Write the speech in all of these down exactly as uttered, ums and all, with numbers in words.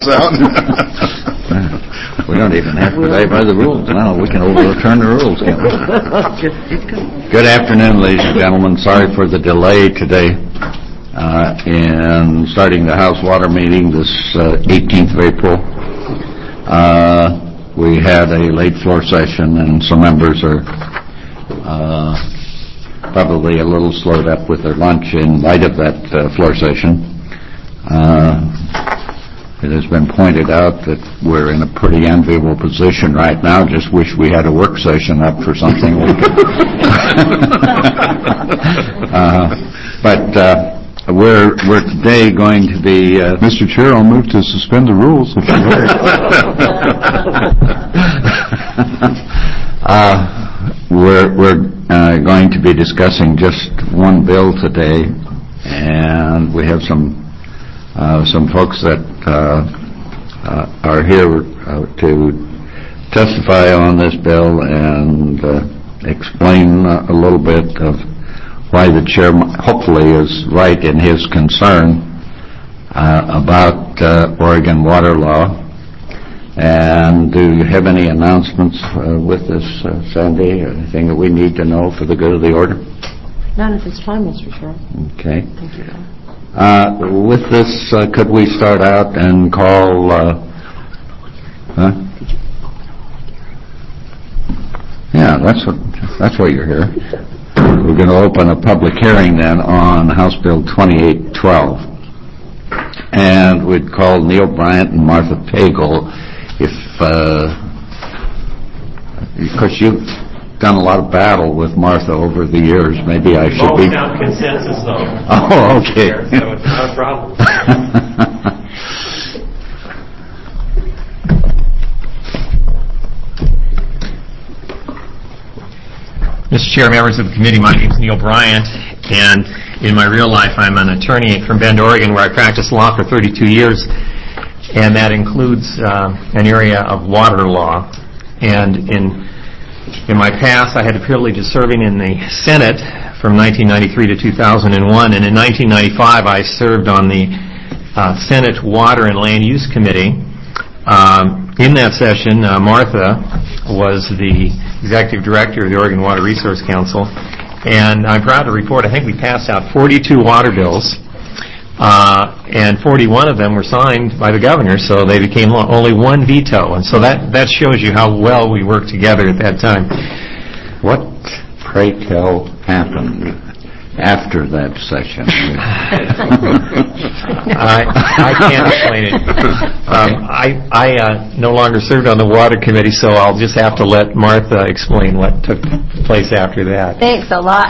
out. We don't even have to play by the rules now. We can overturn the rules, can't we? Good afternoon, ladies and gentlemen. Sorry for the delay today uh, in starting the House Water meeting this uh, eighteenth of April. Uh, we had a late floor session, and some members are uh, probably a little slowed up with their lunch in light of that uh, floor session. Uh, It has been pointed out that we're in a pretty enviable position right now. Just wish we had a work session up for something. uh, but uh, we're we're today going to be. Uh, Mister Chair, I'll move to suspend the rules. If you uh, we're we're uh, going to be discussing just one bill today, and we have some. Uh, some folks that uh, uh, are here uh, to testify on this bill and uh, explain uh, a little bit of why the chair hopefully is right in his concern uh, about uh, Oregon water law. And do you have any announcements uh, with this, uh, Sandy? Anything that we need to know for the good of the order? None at this time, Mister Chair. Okay. Thank you. Uh, with this, uh, could we start out and call, uh, huh? Yeah, that's what, that's why you're here. We're going to open a public hearing then on House Bill twenty-eight twelve. And we'd call Neil Bryant and Martha Pagel if, uh, because you've done a lot of battle with Martha over the years. Maybe I should be. We've found consensus, though. Oh, okay. So it's not a problem. Mister Chair, members of the committee, my name is Neil Bryant, and in my real life I'm an attorney from Bend, Oregon, where I practiced law for thirty-two years, and that includes uh, an area of water law. And in In my past, I had the privilege of serving in the Senate from nineteen ninety-three to two thousand one, and in nineteen ninety-five I served on the uh, Senate Water and Land Use Committee. Um, in that session, uh, Martha was the Executive Director of the Oregon Water Resource Council, and I'm proud to report I think we passed out forty-two water bills, uh, and forty-one of them were signed by the governor, so they became law. Only one veto, and so that, that shows you how well we worked together at that time. What, pray tell, happened after that session? I, I can't explain it. Um, I, I uh, no longer served on the Water Committee, so I'll just have to let Martha explain what took place after that. Thanks a lot.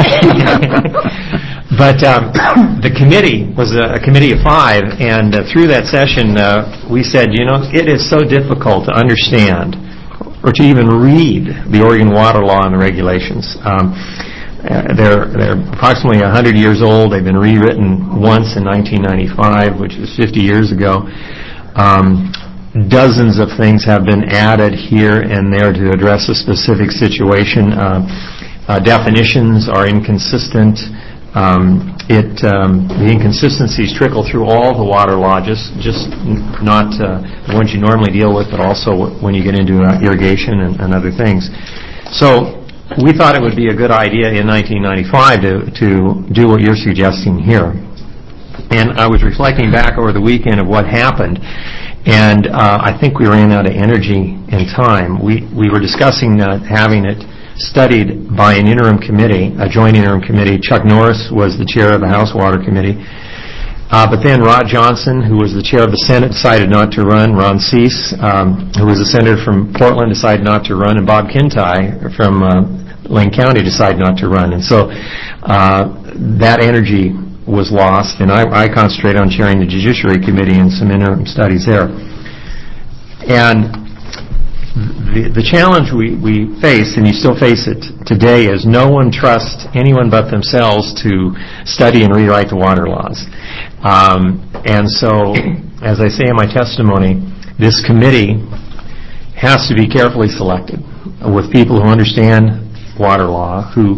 But um, the committee was a, a committee of five, and uh, through that session uh, we said, you know, it is so difficult to understand or to even read the Oregon water law and the regulations. Um, uh, they're, they're approximately one hundred years old. They've been rewritten once in nineteen ninety-five, which was fifty years ago. Um, dozens of things have been added here and there to address a specific situation. Uh, uh, definitions are inconsistent. Um, it um, the inconsistencies trickle through all the water law, just just not uh, the ones you normally deal with, but also when you get into uh, irrigation and, and other things. So we thought it would be a good idea in nineteen ninety-five to to do what you're suggesting here. And I was reflecting back over the weekend of what happened, and uh, I think we ran out of energy and time. We we were discussing uh, having it studied by an interim committee, a joint interim committee. Chuck Norris was the chair of the House Water Committee. Uh, but then Rod Johnson, who was the chair of the Senate, decided not to run. Ron Cease, um, who was a senator from Portland, decided not to run. And Bob Kintai from uh, Lane County decided not to run. And so uh, that energy was lost, and I, I concentrated on chairing the Judiciary Committee and some interim studies there. And The, the challenge we, we face, and you still face it today, is no one trusts anyone but themselves to study and rewrite the water laws. Um, and so, as I say in my testimony, this committee has to be carefully selected with people who understand water law, who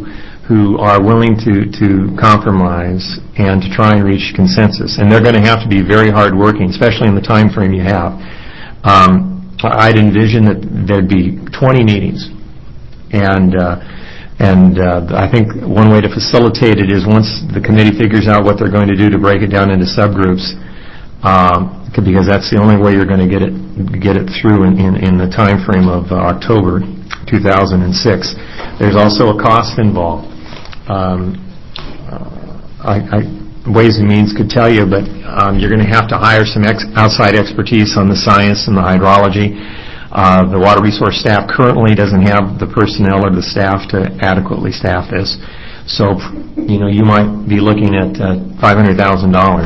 who are willing to, to compromise and to try and reach consensus. And they're going to have to be very hardworking, especially in the time frame you have. Um, I'd envision that there'd be twenty meetings. And uh, and uh, I think one way to facilitate it is once the committee figures out what they're going to do to break it down into subgroups, um, because that's the only way you're going to get it get it through in, in, in the time frame of uh, October two thousand six. There's also a cost involved. Um, uh, I, I, Ways and Means could tell you, but um, you're going to have to hire some ex- outside expertise on the science and the hydrology. Uh, the water resource staff currently doesn't have the personnel or the staff to adequately staff this. So, you know, you might be looking at uh, five hundred thousand dollars.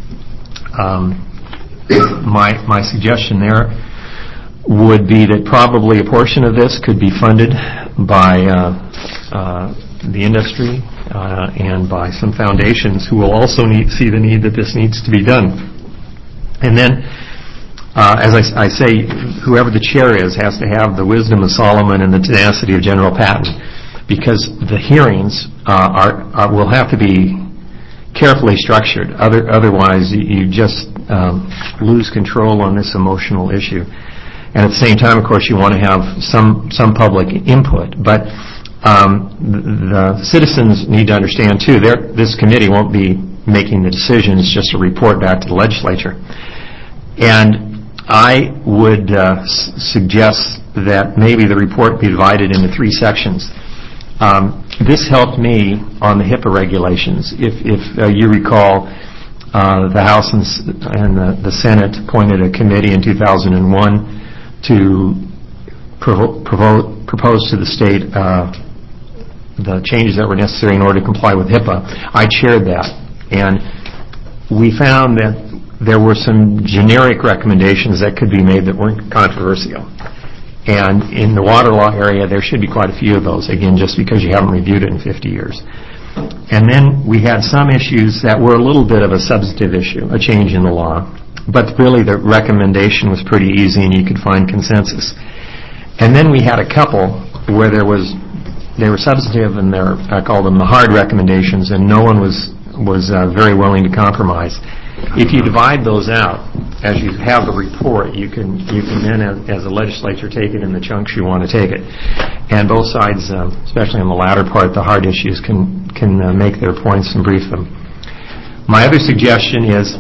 Um, my my suggestion there would be that probably a portion of this could be funded by uh, uh, the industry uh, and by some foundations who will also need, see the need that this needs to be done. And then, uh, as I, I say, whoever the chair is has to have the wisdom of Solomon and the tenacity of General Patton, because the hearings uh, are, are will have to be carefully structured. Other, otherwise, you, you just um, lose control on this emotional issue. And at the same time, of course, you want to have some some public input. But um, the, the citizens need to understand, too, this committee won't be making the decision. It's just a report back to the legislature. And I would uh, s- suggest that maybe the report be divided into three sections. Um, this helped me on the HIPAA regulations. If, if uh, you recall, uh, the House and, and the, the Senate appointed a committee in two thousand one to provo- provo- propose to the state uh, the changes that were necessary in order to comply with HIPAA. I chaired that, and we found that there were some generic recommendations that could be made that weren't controversial. And in the water law area, there should be quite a few of those, again, just because you haven't reviewed it in fifty years. And then we had some issues that were a little bit of a substantive issue, a change in the law. But really the recommendation was pretty easy and you could find consensus. And then we had a couple where there was, they were substantive and they're, I call them the hard recommendations, and no one was, was uh, very willing to compromise. If you divide those out, as you have the report, you can you can then, as, as a legislature, take it in the chunks you want to take it. And both sides, uh, especially on the latter part, the hard issues, can can uh, make their points and brief them. My other suggestion is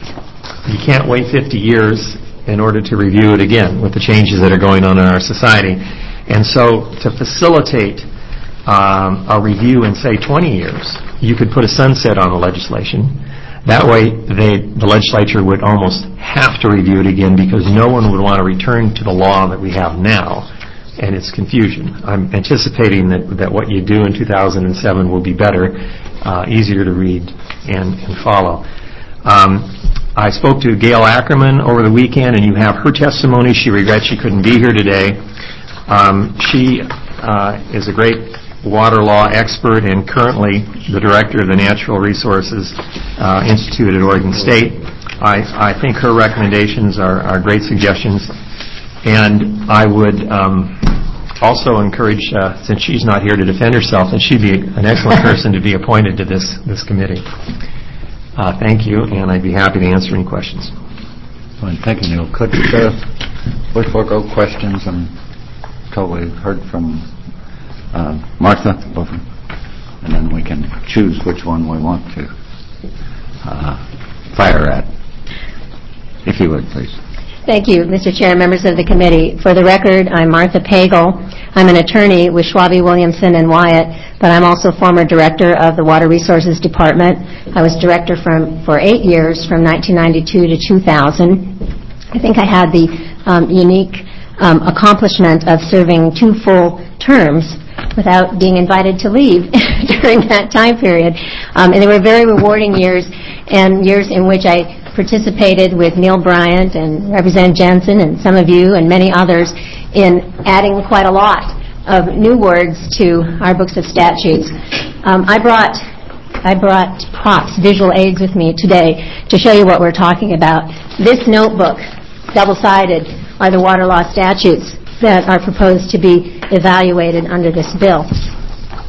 you can't wait fifty years in order to review it again with the changes that are going on in our society. And so to facilitate um, a review in, say, twenty years, you could put a sunset on the legislation. That way, they, the legislature would almost have to review it again because no one would want to return to the law that we have now and its confusion. I'm anticipating that, that what you do in two thousand seven will be better, uh, easier to read and, and follow. Um, I spoke to Gail Ackerman over the weekend, and you have her testimony. She regrets she couldn't be here today. Um, she uh, is a great water law expert and currently the director of the Natural Resources uh, Institute at Oregon State. I, I think her recommendations are, are great suggestions, and I would um, also encourage, uh, since she's not here to defend herself, that she'd be an excellent person to be appointed to this, this committee. Uh, thank you, and I'd be happy to answer any questions. Fine. Thank you, Neil. Could uh, we forego questions until we've heard from Uh, Martha, and then we can choose which one we want to uh, fire at. If you would, please. Thank you, Mister Chair and members of the committee. For the record, I'm Martha Pagel. I'm an attorney with Schwabe, Williamson, and Wyatt, but I'm also former director of the Water Resources Department. I was director from, for eight years, from nineteen ninety-two to two thousand. I think I had the um, unique um, accomplishment of serving two full terms without being invited to leave during that time period. Um, and they were very rewarding years, and years in which I participated with Neil Bryant and Representative Jensen and some of you and many others in adding quite a lot of new words to our books of statutes. Um, I brought I brought props, visual aids with me today to show you what we're talking about. This notebook, double-sided, are the water law statutes that are proposed to be evaluated under this bill.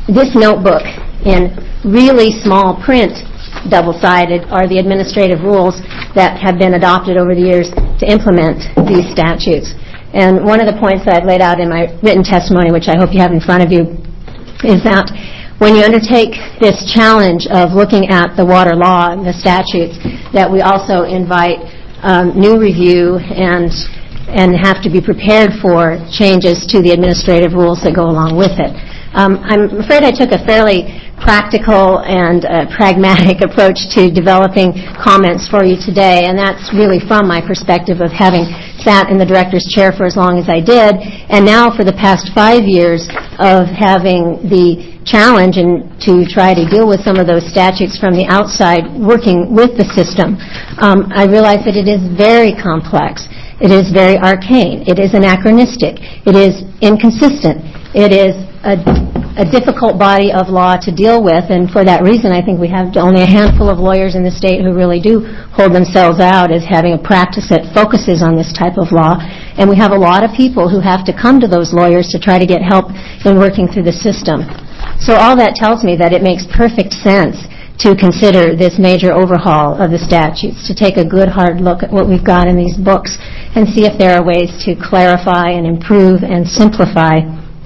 this notebook in really small print, double-sided, are the administrative rules that have been adopted over the years to implement these statutes. And one of the points that I've laid out in my written testimony, which I hope you have in front of you, is that when you undertake this challenge of looking at the water law and the statutes, that we also invite um, new review and and have to be prepared for changes to the administrative rules that go along with it. Um, I'm afraid I took a fairly practical and uh, pragmatic approach to developing comments for you today, and that's really from my perspective of having sat in the director's chair for as long as I did, and now for the past five years of having the challenge and to try to deal with some of those statutes from the outside, working with the system. Um, I realize that it is very complex. It is very arcane. It is anachronistic. It is inconsistent. It is a, a difficult body of law to deal with, and for that reason I think we have only a handful of lawyers in the state who really do hold themselves out as having a practice that focuses on this type of law, and we have a lot of people who have to come to those lawyers to try to get help in working through the system. So all that tells me that it makes perfect sense to consider this major overhaul of the statutes, to take a good hard look at what we've got in these books and see if there are ways to clarify and improve and simplify.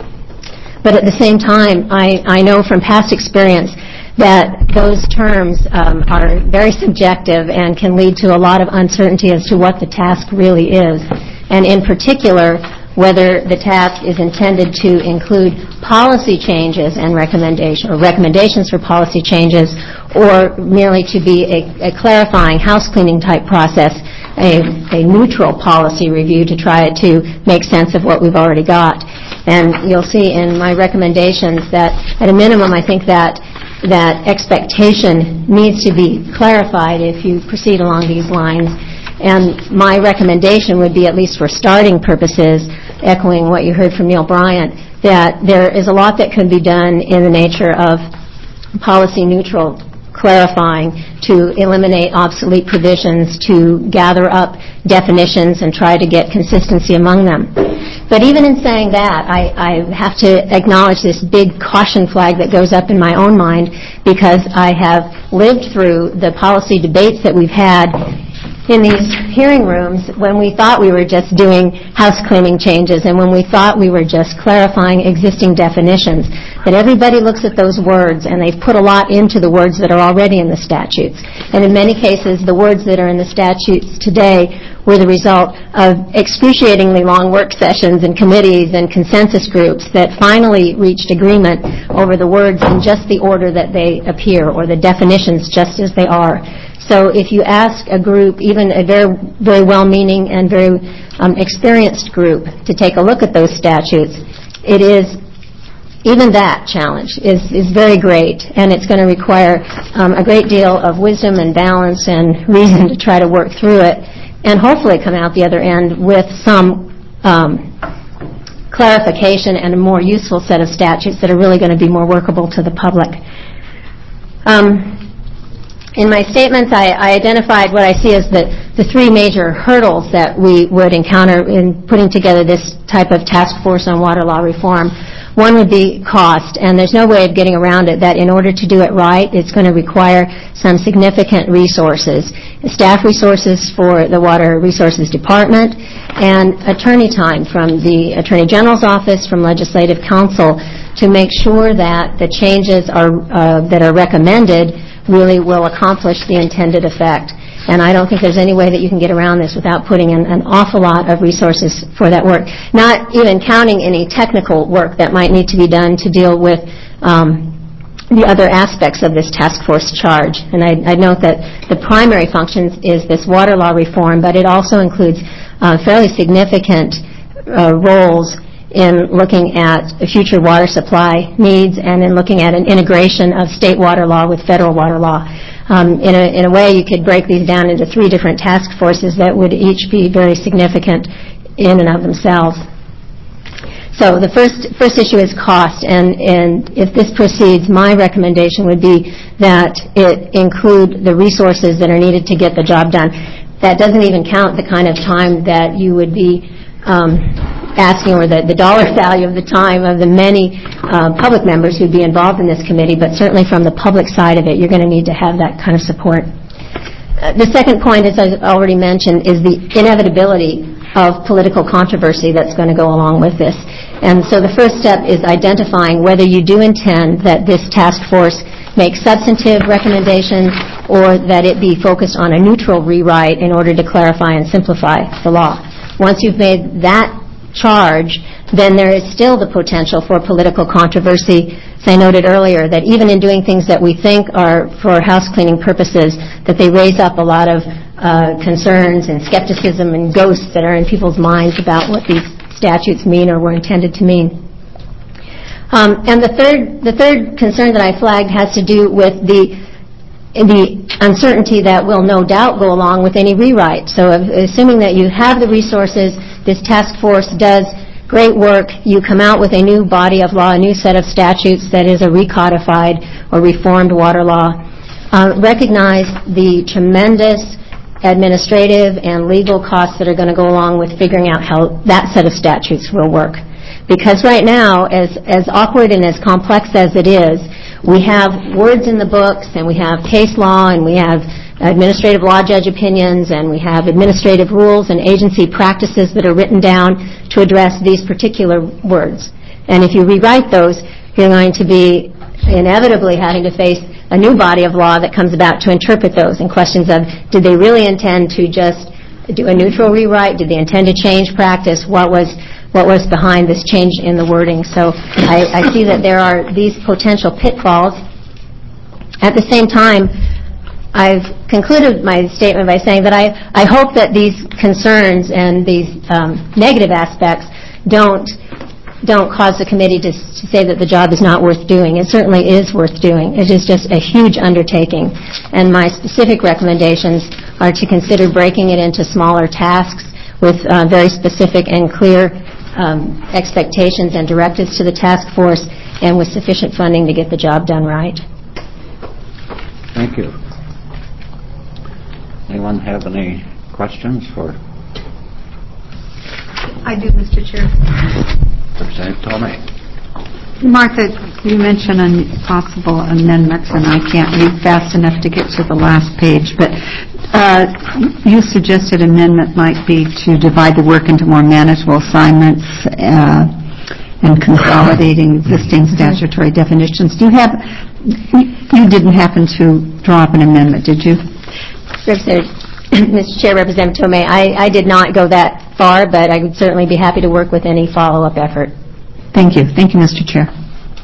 But at the same time, I, I know from past experience that those terms um, are very subjective and can lead to a lot of uncertainty as to what the task really is. And in particular, whether the task is intended to include policy changes and recommendation, or recommendations for policy changes, or merely to be a, a clarifying house-cleaning type process, a, a neutral policy review to try to make sense of what we've already got. And you'll see in my recommendations that, at a minimum, I think that that expectation needs to be clarified if you proceed along these lines. And my recommendation would be, at least for starting purposes, echoing what you heard from Neil Bryant, that there is a lot that can be done in the nature of policy neutral clarifying, to eliminate obsolete provisions, to gather up definitions and try to get consistency among them. But even in saying that, I, I have to acknowledge this big caution flag that goes up in my own mind, because I have lived through the policy debates that we've had in these hearing rooms when we thought we were just doing house cleaning changes and when we thought we were just clarifying existing definitions. But everybody looks at those words, and they've put a lot into the words that are already in the statutes. And in many cases, the words that are in the statutes today were the result of excruciatingly long work sessions and committees and consensus groups that finally reached agreement over the words in just the order that they appear, or the definitions just as they are. So if you ask a group, even a very, very well-meaning and very um, experienced group, to take a look at those statutes, it is, even that challenge is, is very great, and it's going to require um, a great deal of wisdom and balance and reason to try to work through it, and hopefully come out the other end with some um, clarification and a more useful set of statutes that are really going to be more workable to the public. Um, In my statements, I, I identified what I see as the, the three major hurdles that we would encounter in putting together this type of task force on water law reform. One would be cost, and there's no way of getting around it, that in order to do it right, it's going to require some significant resources, staff resources for the Water Resources Department, and attorney time from the Attorney General's office, from Legislative Counsel, to make sure that the changes are, uh, that are recommended really will accomplish the intended effect. And I don't think there's any way that you can get around this without putting in an awful lot of resources for that work, not even counting any technical work that might need to be done to deal with um, the other aspects of this task force charge. And I, I note that the primary functions is this water law reform, but it also includes uh, fairly significant uh, roles in looking at future water supply needs and in looking at an integration of state water law with federal water law. Um, in, a, in a way, you could break these down into three different task forces that would each be very significant in and of themselves. So the first first issue is cost, and, and if this proceeds, my recommendation would be that it include the resources that are needed to get the job done. That doesn't even count the kind of time that you would be um, asking, or the, the dollar value of the time of the many uh, public members who'd be involved in this committee, but certainly from the public side of it, you're going to need to have that kind of support. Uh, the second point, as I already mentioned, is the inevitability of political controversy that's going to go along with this. And so the first step is identifying whether you do intend that this task force make substantive recommendations or that it be focused on a neutral rewrite in order to clarify and simplify the law. Once you've made that charge, then there is still the potential for political controversy. As I noted earlier, that even in doing things that we think are for house cleaning purposes, that they raise up a lot of uh, concerns and skepticism and ghosts that are in people's minds about what these statutes mean or were intended to mean. Um, and the third, the third concern that I flagged has to do with the the uncertainty that will no doubt go along with any rewrite. So assuming that you have the resources, this task force does great work, you come out with a new body of law, a new set of statutes that is a recodified or reformed water law. Uh, recognize the tremendous administrative and legal costs that are going to go along with figuring out how that set of statutes will work. Because right now, as, as awkward and as complex as it is, we have words in the books, and we have case law, and we have administrative law judge opinions, and we have administrative rules and agency practices that are written down to address these particular words. And if you rewrite those, you're going to be inevitably having to face a new body of law that comes about to interpret those, and questions of, did they really intend to just do a neutral rewrite? Did they intend to change practice? What was what was behind this change in the wording? So I, I see that there are these potential pitfalls. At the same time, I've concluded my statement by saying that I, I hope that these concerns and these um, negative aspects don't don't cause the committee to, to say that the job is not worth doing. It certainly is worth doing. It is just a huge undertaking. And my specific recommendations are to consider breaking it into smaller tasks with uh, very specific and clear um, expectations and directives to the task force, and with sufficient funding to get the job done right. Thank you. Anyone have any questions for? I do, Mister Chair. Representative Tomei. Martha, you mentioned on possible amendments, and I can't read fast enough to get to the last page, but uh, you suggested amendment might be to divide the work into more manageable assignments uh, and consolidating existing statutory definitions. Do you have, you didn't happen to draw up an amendment, did you? Mister Chair, Representative Tomei, I, I did not go that far, but I would certainly be happy to work with any follow-up effort. Thank you. Thank you, Mister Chair.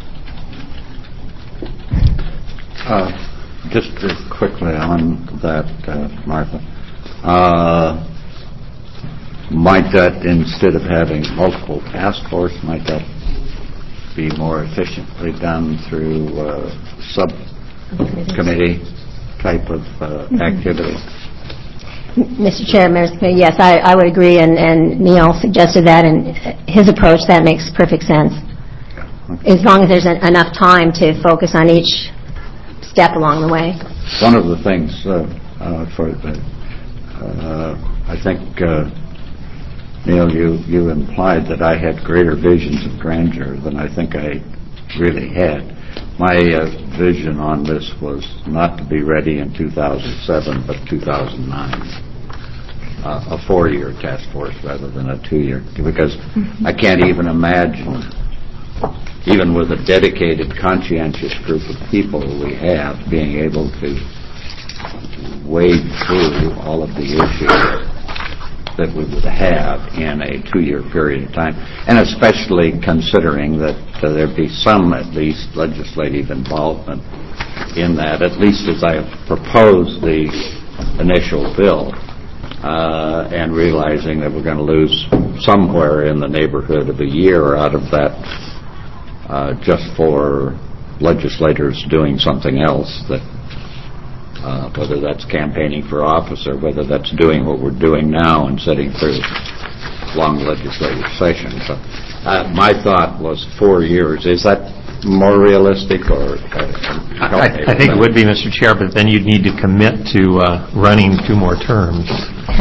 Uh, just uh, quickly on that, uh, Martha. Uh, might that, instead of having multiple task force, might that be more efficiently done through uh, subcommittee type of uh, mm-hmm. activity? Mister Chair, members of the committee, yes, I, I would agree, and, and Neil suggested that, and his approach, that makes perfect sense. Okay. As long as there's an, enough time to focus on each step along the way. One of the things uh, uh, for the, uh, I think, uh, Neil, you, you implied that I had greater visions of grandeur than I think I really had. My uh, vision on this was not to be ready in two thousand seven, but two thousand nine. Uh, a four-year task force rather than a two-year, because I can't even imagine, even with a dedicated, conscientious group of people we have, being able to wade through all of the issues that we would have in a two-year period of time, and especially considering that uh, there be some, at least, legislative involvement in that, at least as I have proposed the initial bill, uh, and realizing that we're going to lose somewhere in the neighborhood of a year out of that uh, just for legislators doing something else, that Uh, whether that's campaigning for office or whether that's doing what we're doing now and sitting through long legislative session. So uh, my thought was four years. Is that more realistic, or? Uh, I, I think it would be, Mister Chair, but then you'd need to commit to uh, running two more terms.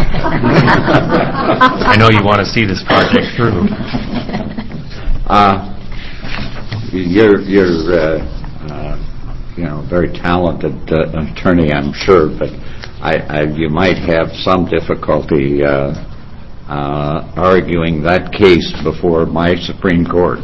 I know you want to see this project through. Uh, you're, you're uh, uh, you know, very talented uh, attorney, I'm sure, but I, I, you might have some difficulty uh, uh, arguing that case before my Supreme Court.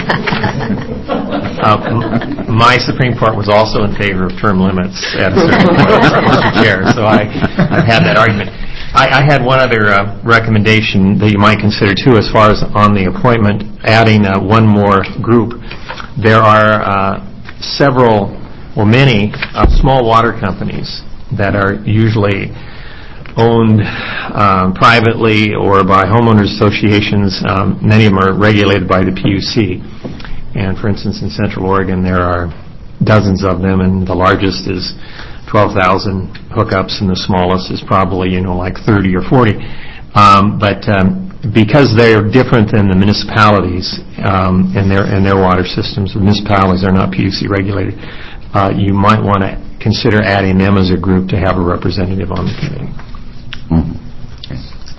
Uh, my Supreme Court was also in favor of term limits at a certain point, Mister Chair, so I, I've had that argument. I, I had one other uh, recommendation that you might consider, too, as far as on the appointment, adding uh, one more group. There are uh, several, or many, uh, small water companies that are usually owned um, privately or by homeowners associations. Um, many of them are regulated by the P U C. And, for instance, in Central Oregon, there are dozens of them, and the largest is twelve thousand hookups, and the smallest is probably, you know, like thirty or forty. Um, but um, because they're different than the municipalities um, and their and their water systems, the municipalities are not P U C regulated, uh, you might want to consider adding them as a group to have a representative on the committee. Mm-hmm. Okay.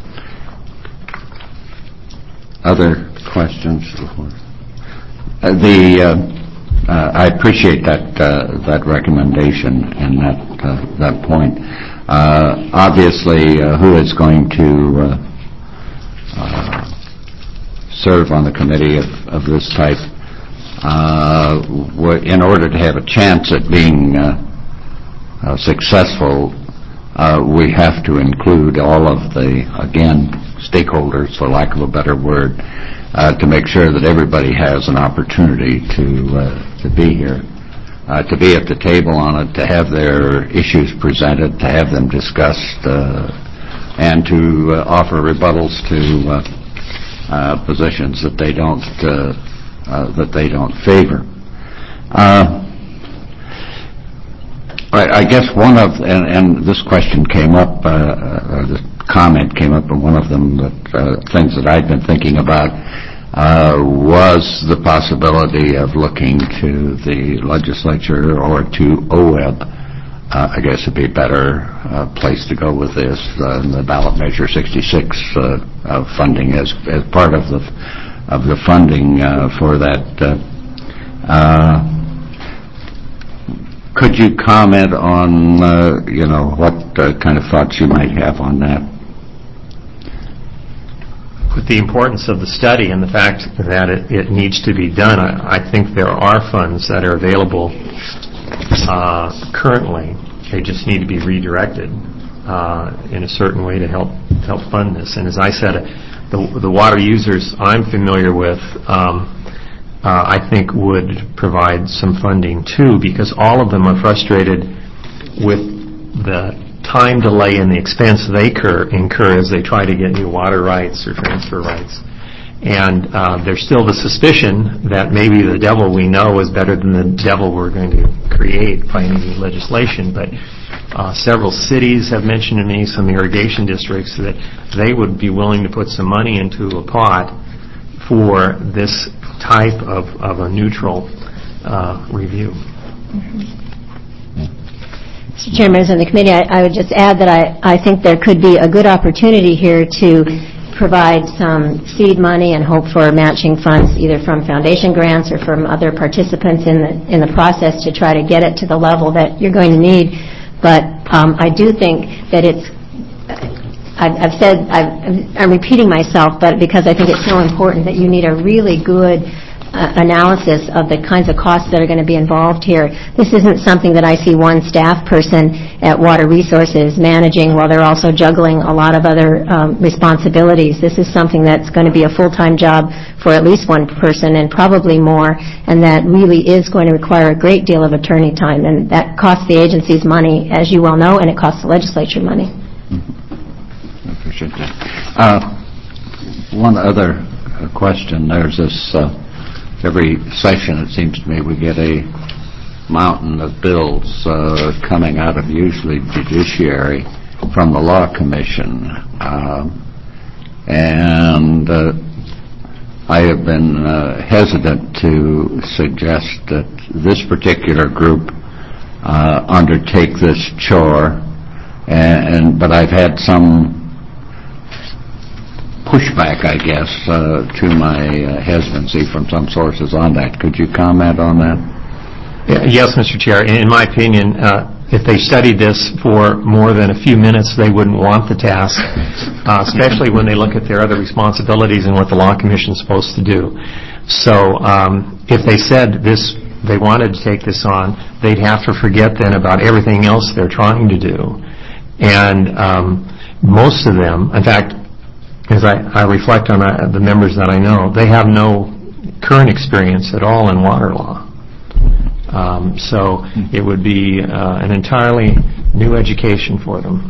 Other questions before? Uh, the uh, uh, I appreciate that uh, that recommendation and that uh, that point. Uh, obviously, uh, who is going to uh, uh, serve on the committee of, of this type? Uh, in order to have a chance at being uh, uh, successful, uh, we have to include all of the, again, stakeholders, for lack of a better word, uh, to make sure that everybody has an opportunity to uh, to be here, uh, to be at the table on it, to have their issues presented, to have them discussed, uh, and to uh, offer rebuttals to uh, uh, positions that they don't uh, uh, that they don't favor. Uh, I, I guess one of, and, and this question came up, uh, or this comment came up in one of them, that uh, things that I'd been thinking about uh, was the possibility of looking to the legislature or to O W E B. Uh, I guess it'd be a better uh, place to go with this than the ballot measure sixty-six uh, uh, funding as as part of the of the funding uh, for that. Uh, uh, could you comment on uh, you know what uh, kind of thoughts you might have on that? With the importance of the study and the fact that it, it needs to be done, I, I think there are funds that are available uh, currently. They just need to be redirected uh, in a certain way to help help fund this. And as I said, the, the water users I'm familiar with, um, uh, I think would provide some funding too, because all of them are frustrated with the time delay and the expense they incur, incur as they try to get new water rights or transfer rights. And uh, there's still the suspicion that maybe the devil we know is better than the devil we're going to create by any new legislation. But uh, several cities have mentioned to me, some irrigation districts, that they would be willing to put some money into a pot for this type of, of a neutral uh, review. Mm-hmm. Mister Chair, members of the committee, I, I would just add that I, I think there could be a good opportunity here to provide some seed money and hope for matching funds either from foundation grants or from other participants in the in the process to try to get it to the level that you're going to need. But um, I do think that it's, I've, I've said, I've, I'm repeating myself, but because I think it's so important that you need a really good Uh, analysis of the kinds of costs that are going to be involved here. This isn't something that I see one staff person at Water Resources managing while they're also juggling a lot of other um, responsibilities. This is something that's going to be a full-time job for at least one person and probably more, and that really is going to require a great deal of attorney time, and that costs the agencies money, as you well know, and it costs the legislature money. Mm-hmm. I appreciate that. Uh, one other question. There's this uh, Every session, it seems to me, we get a mountain of bills uh, coming out of usually judiciary from the Law Commission. Um, and and uh, I have been uh, hesitant to suggest that this particular group uh, undertake this chore, and, and but I've had some pushback, I guess, uh, to my uh, hesitancy from some sources on that. Could you comment on that? Yes, Mister Chair. In my opinion, uh, if they studied this for more than a few minutes, they wouldn't want the task, uh, especially when they look at their other responsibilities and what the Law Commission is supposed to do. So um, if they said this, they wanted to take this on, they'd have to forget then about everything else they're trying to do. And um, most of them, in fact, as I, I reflect on uh, the members that I know, they have no current experience at all in water law. Um, so it would be uh, an entirely new education for them.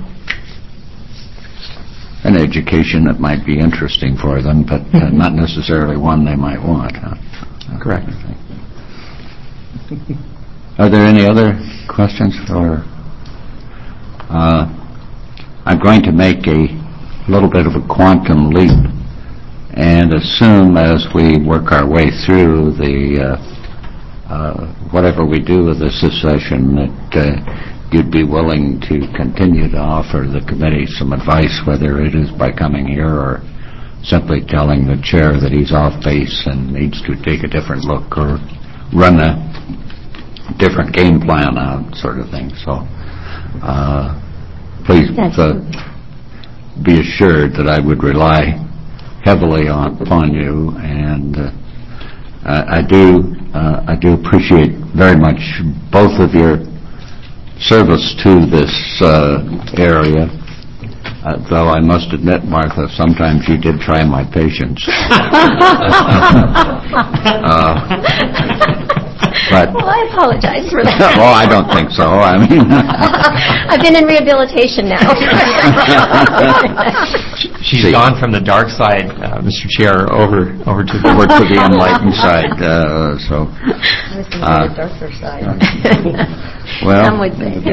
An education that might be interesting for them, but uh, not necessarily one they might want. Huh? Correct. Are there any other questions? For, uh, I'm going to make a little bit of a quantum leap and assume as we work our way through the uh, uh, whatever we do with this session that uh, you'd be willing to continue to offer the committee some advice, whether it is by coming here or simply telling the chair that he's off base and needs to take a different look or run a different game plan out, sort of thing. So uh, please uh, be assured that I would rely heavily on, upon you, and uh, I do uh, I do appreciate very much both of your service to this uh, area. Uh, though I must admit, Martha, sometimes you did try my patience. uh, But Well, I apologize for that. oh, I don't think so. I mean, I've been in rehabilitation now. She's See. gone from the dark side, uh, Mister Chair, over over to the over to the enlightened side. Uh, so, I was in Uh, the darker side. well, Some would say.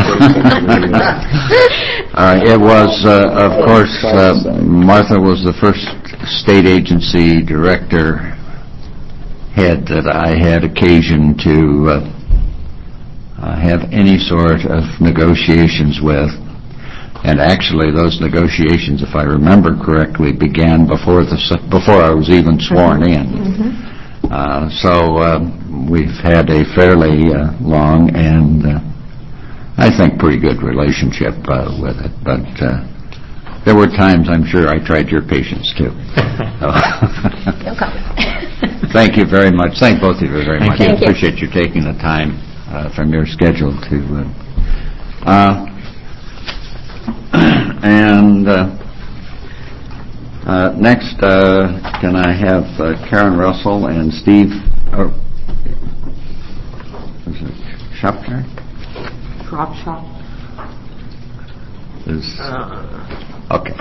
all right. It was, uh, of course, uh, Martha was the first state agency director head that I had occasion to uh, uh, have any sort of negotiations with. And actually, those negotiations, if I remember correctly, began before the before I was even sworn in. Mm-hmm. uh, so uh, we've had a fairly uh, long and uh, I think pretty good relationship uh, with it. But uh, there were times, I'm sure, I tried your patience too. No comment. Thank you very much. Thank both of you very Thank much. you. I appreciate you taking the time uh, from your schedule to. Uh, uh, and uh, uh, next, uh, can I have uh, Karen Russell and Steve? Oh, is it Shopshire? Drop shop. Is okay.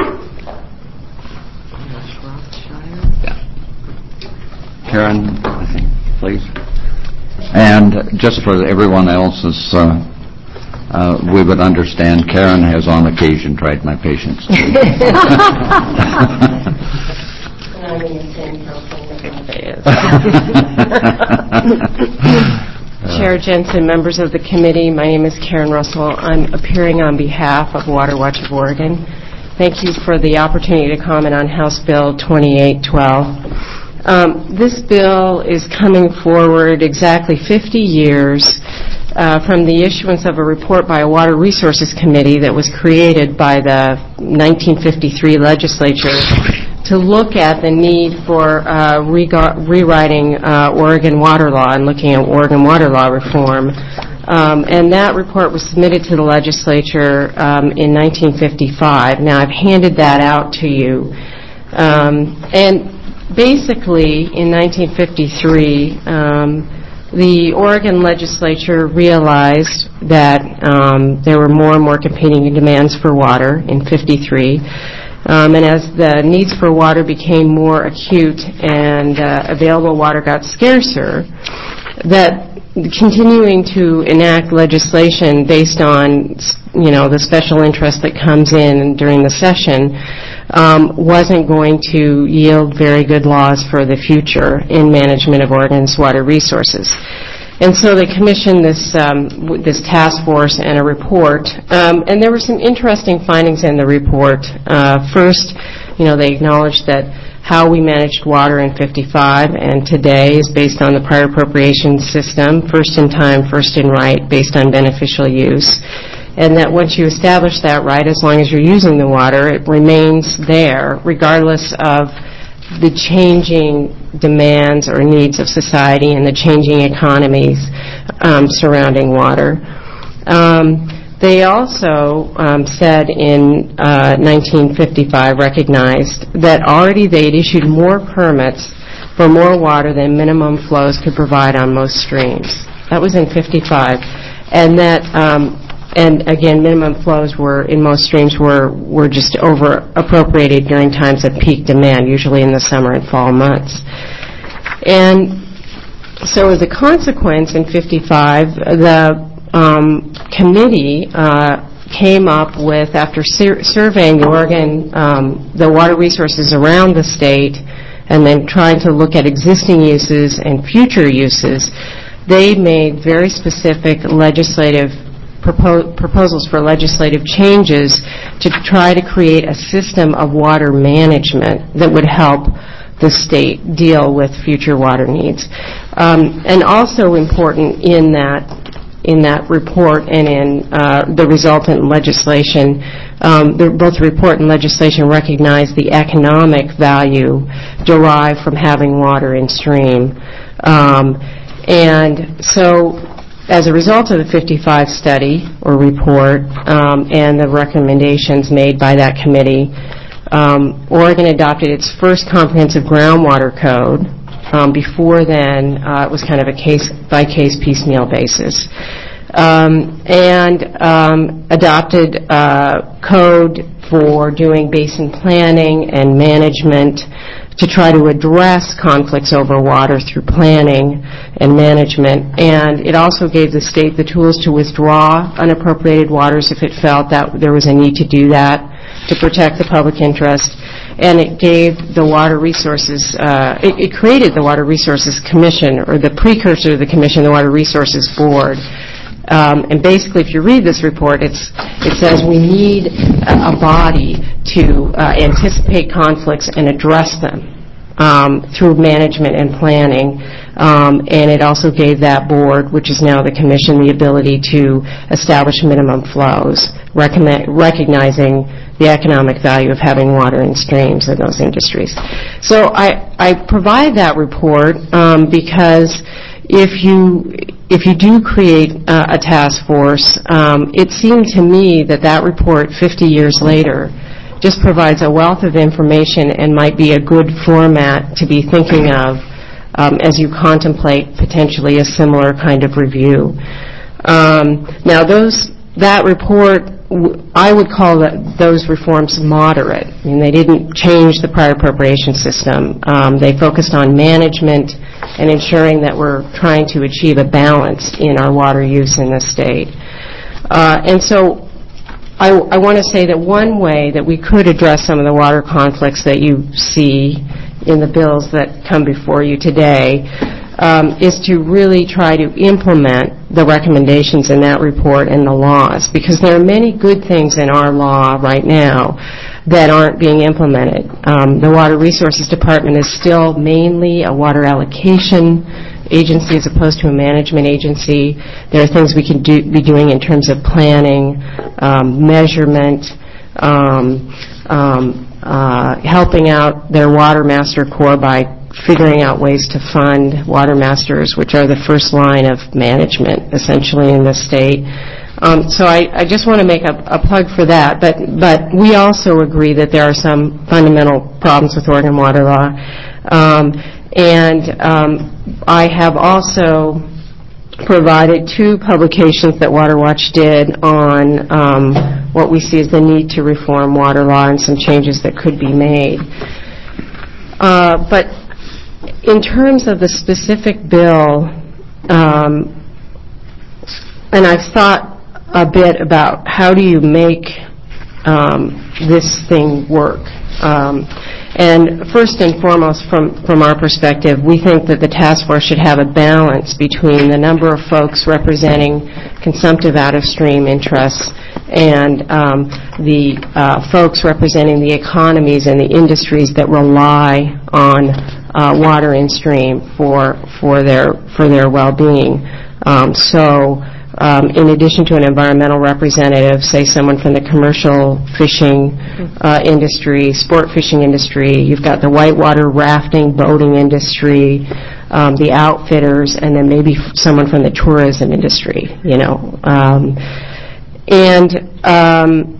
Yeah. Karen, I think, please. And just for everyone else's, uh, uh, we would understand, Karen has on occasion tried my patience. Chair Jensen, members of the committee, my name is Karen Russell. I'm appearing on behalf of Water Watch of Oregon. Thank you for the opportunity to comment on House Bill twenty-eight twelve. Um, this bill is coming forward exactly fifty years uh, from the issuance of a report by a Water Resources Committee that was created by the nineteen fifty-three legislature to look at the need for uh, rega- rewriting uh, Oregon water law and looking at Oregon water law reform. Um, and that report was submitted to the legislature um, in nineteen fifty-five. Now, I've handed that out to you. Um, and basically, in nineteen fifty-three, um, the Oregon legislature realized that um, there were more and more competing demands for water in fifty-three. Um, and as the needs for water became more acute and uh, available water got scarcer, that continuing to enact legislation based on, you know, the special interest that comes in during the session um, wasn't going to yield very good laws for the future in management of Oregon's water resources. And so they commissioned this um, w- this task force and a report, um, and there were some interesting findings in the report. Uh, first, you know, they acknowledged that how we managed water in fifty-five and today is based on the prior appropriation system, first in time, first in right, based on beneficial use. And that once you establish that right, as long as you're using the water, it remains there regardless of the changing demands or needs of society and the changing economies um, surrounding water. Um, They also um, said in uh, nineteen fifty-five, recognized that already they had issued more permits for more water than minimum flows could provide on most streams. That was in fifty-five. And that, um, and again, minimum flows were, in most streams, were, were just over appropriated during times of peak demand, usually in the summer and fall months. And so as a consequence, in fifty-five, the Um, committee uh, came up with, after sur- surveying the Oregon, um, the water resources around the state, and then trying to look at existing uses and future uses, they made very specific legislative propo- proposals for legislative changes to try to create a system of water management that would help the state deal with future water needs. Um, and also important in that in that report and in uh, the resultant legislation, um, the, both the report and legislation recognize the economic value derived from having water in stream. Um, and so as a result of the fifty-five study or report um, and the recommendations made by that committee, um, Oregon adopted its first comprehensive groundwater code. Um, before then, uh, it was kind of a case-by-case piecemeal basis. Um, and um, adopted uh, code for doing basin planning and management to try to address conflicts over water through planning and management. And it also gave the state the tools to withdraw unappropriated waters if it felt that there was a need to do that to protect the public interest. And it gave the Water Resources, uh, it, it created the Water Resources Commission, or the precursor to the commission, the Water Resources Board. Um, and basically, if you read this report, it's, it says we need a, a body to uh, anticipate conflicts and address them um, through management and planning. Um, and it also gave that board, which is now the commission, the ability to establish minimum flows, recommend, recognizing the economic value of having water in streams in those industries. So I, I provide that report um, because if you if you do create uh, a task force, um, it seemed to me that that report fifty years later just provides a wealth of information and might be a good format to be thinking of um, as you contemplate potentially a similar kind of review. Um, now, those that report, I would call that, those reforms moderate. I mean, they didn't change the prior appropriation system. Um, they focused on management and ensuring that we're trying to achieve a balance in our water use in the state. Uh, and so I, I want to say that one way that we could address some of the water conflicts that you see in the bills that come before you today Um, is to really try to implement the recommendations in that report and the laws, because there are many good things in our law right now that aren't being implemented. Um, the Water Resources Department is still mainly a water allocation agency as opposed to a management agency. There are things we can do, be doing in terms of planning, um, measurement, um, um, uh, helping out their Water Master Corps by figuring out ways to fund water masters, which are the first line of management, essentially, in the state. Um, so I, I just want to make a, a plug for that. But, but we also agree that there are some fundamental problems with Oregon water law. Um, and um, I have also provided two publications that WaterWatch did on um, what we see as the need to reform water law and some changes that could be made. Uh, but in terms of the specific bill, um, and I've thought a bit about how do you make um, this thing work. Um, and first and foremost, from, from our perspective, we think that the task force should have a balance between the number of folks representing consumptive out-of-stream interests and um, the uh, folks representing the economies and the industries that rely on uh, water in stream for for their for their well-being. Um, so. Um, in addition to an environmental representative, say someone from the commercial fishing uh, industry, sport fishing industry, you've got the whitewater rafting, boating industry, um, the outfitters, and then maybe f- someone from the tourism industry, you know. Um, and um,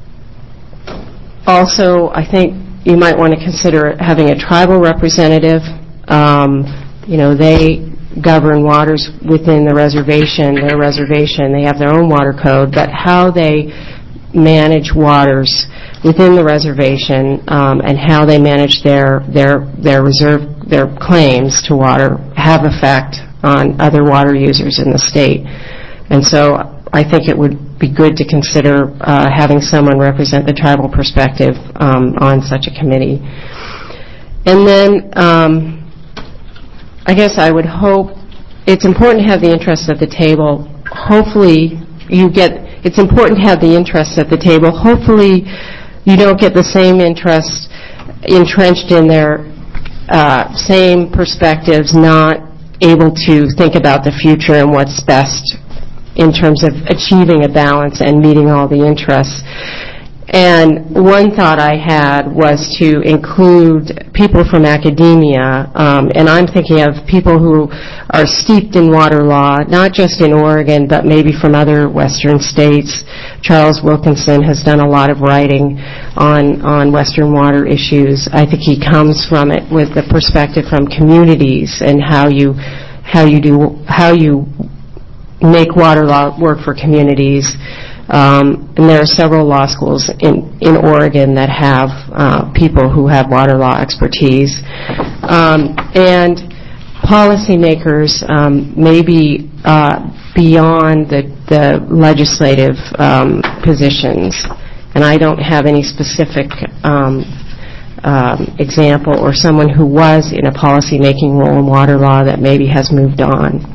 also, I think you might want to consider having a tribal representative. Um, you know, they govern waters within the reservation, their reservation. They have their own water code, but how they manage waters within the reservation um, and how they manage their their their reserve their claims to water have effect on other water users in the state. And so I think it would be good to consider uh, having someone represent the tribal perspective um, on such a committee. And then um, I guess I would hope it's important to have the interests at the table. Hopefully you get, it's important to have the interests at the table. Hopefully you don't get the same interests entrenched in their uh, same perspectives, not able to think about the future and what's best in terms of achieving a balance and meeting all the interests. And one thought I had was to include people from academia, um, and I'm thinking of people who are steeped in water law, not just in Oregon, but maybe from other western states. Charles Wilkinson has done a lot of writing on, on western water issues. I think he comes from it with the perspective from communities and how you, how you do, how you make water law work for communities. Um, and there are several law schools in, in Oregon that have uh, people who have water law expertise. Um, and policymakers um, maybe uh, beyond the, the legislative um, positions. And I don't have any specific um, um, example or someone who was in a policymaking role in water law that maybe has moved on.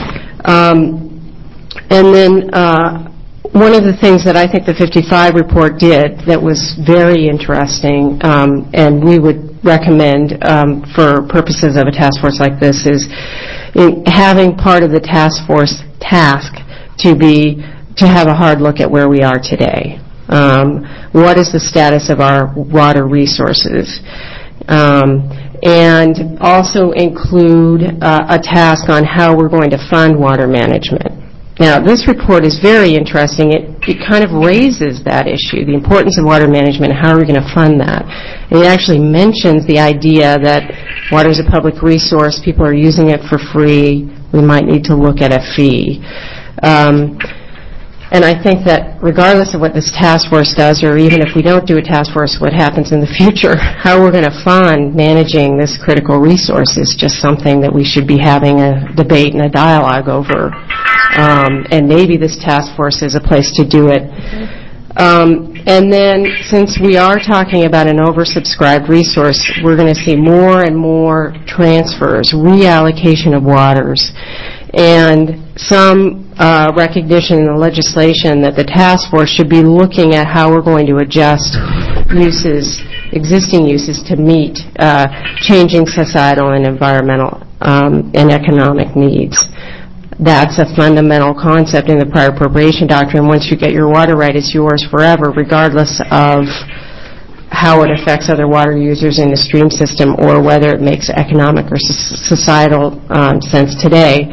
Um, and then uh, one of the things that I think the fifty-five report did that was very interesting, um, and we would recommend um, for purposes of a task force like this, is in having part of the task force task to be to have a hard look at where we are today. Um, what is the status of our water resources? Um, and also include uh, a task on how we're going to fund water management. Now, this report is very interesting. It, it kind of raises that issue, the importance of water management, how are we going to fund that? And it actually mentions the idea that water is a public resource, people are using it for free, we might need to look at a fee. Um, and I think that regardless of what this task force does, or even if we don't do a task force, what happens in the future, how we're going to fund managing this critical resource is just something that we should be having a debate and a dialogue over. Um, and maybe this task force is a place to do it. Um, and then, since we are talking about an oversubscribed resource, we're going to see more and more transfers, reallocation of waters, and some uh, recognition in the legislation that the task force should be looking at how we're going to adjust uses, existing uses, to meet uh, changing societal and environmental um, and economic needs. That's a fundamental concept in the prior appropriation doctrine. Once you get your water right, it's yours forever, regardless of how it affects other water users in the stream system or whether it makes economic or societal um, sense today.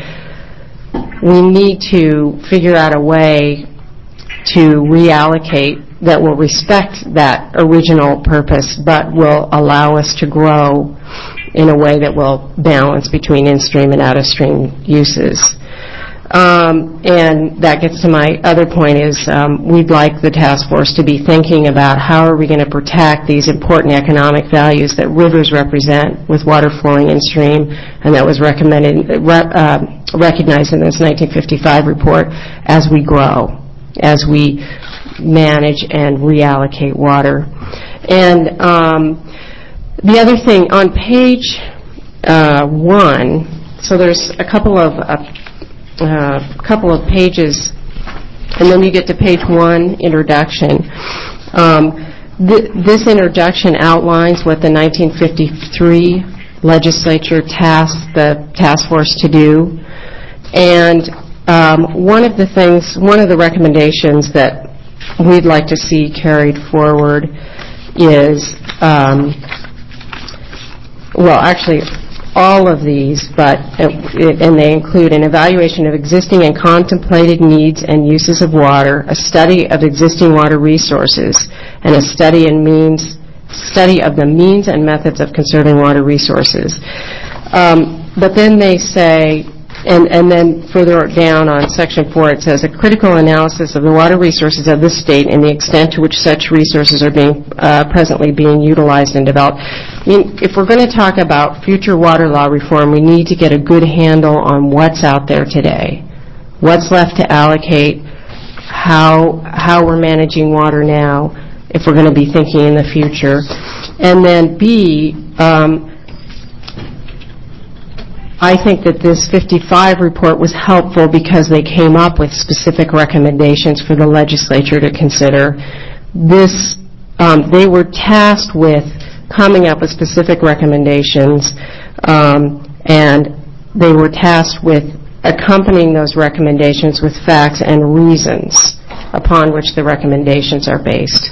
We need to figure out a way to reallocate that will respect that original purpose but will allow us to grow in a way that will balance between in-stream and out-of-stream uses. Um, and that gets to my other point is um, we'd like the task force to be thinking about how are we going to protect these important economic values that rivers represent with water flowing in stream, and that was recommended, re- uh, recognized in this nineteen fifty-five report as we grow, as we manage and reallocate water. And um, the other thing, on page uh, one, so there's a couple of uh, uh, couple of pages, and then you get to page one, introduction. Um, th- this introduction outlines what the nineteen fifty-three legislature tasked the task force to do. And um, one of the things, one of the recommendations that we'd like to see carried forward is, um, well, actually, all of these, but it, and they include an evaluation of existing and contemplated needs and uses of water, a study of existing water resources, and a study and means study of the means and methods of conserving water resources. Um, but then they say, and, and then further down on section four, it says a critical analysis of the water resources of the state and the extent to which such resources are being uh, presently being utilized and developed. I mean, if we're going to talk about future water law reform, we need to get a good handle on what's out there today, what's left to allocate, how how we're managing water now, if we're going to be thinking in the future. And then B, um, I think that this fifty-five report was helpful because they came up with specific recommendations for the legislature to consider. This, um, they were tasked with coming up with specific recommendations, um, and they were tasked with accompanying those recommendations with facts and reasons upon which the recommendations are based.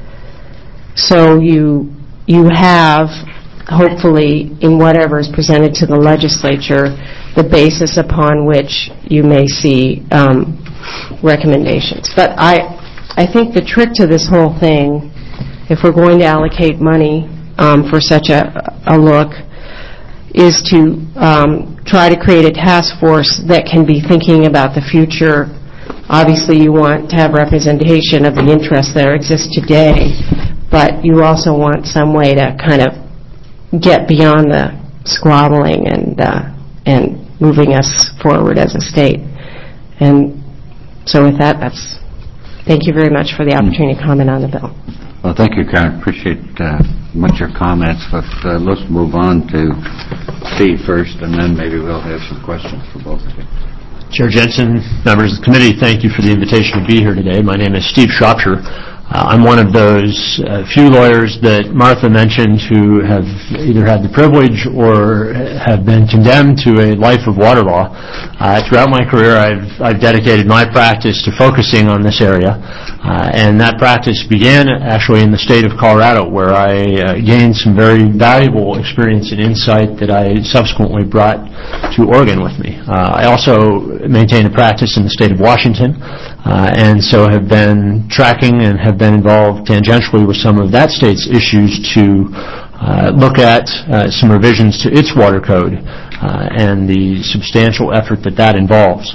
So you you have, hopefully, in whatever is presented to the legislature, the basis upon which you may see um, recommendations. But I, I think the trick to this whole thing, if we're going to allocate money um, for such a, a look, is to um, try to create a task force that can be thinking about the future. Obviously, you want to have representation of the interests that exist today, but you also want some way to kind of get beyond the squabbling and uh, and moving us forward as a state. And so with that, that's, thank you very much for the opportunity to comment on the bill. Well, thank you, Karen. Appreciate uh, much your comments, but uh, let's move on to Steve first, and then maybe we'll have some questions for both of you. Chair Jensen, members of the committee, thank you for the invitation to be here today. My name is Steve Shropshire. Uh, I'm one of those uh, few lawyers that Martha mentioned who have either had the privilege or have been condemned to a life of water law. Uh, throughout my career, I've, I've dedicated my practice to focusing on this area, uh, and that practice began actually in the state of Colorado, where I uh, gained some very valuable experience and insight that I subsequently brought to Oregon with me. Uh, I also maintain a practice in the state of Washington, uh, and so have been tracking and have been involved tangentially with some of that state's issues to uh, look at uh, some revisions to its water code uh, and the substantial effort that that involves.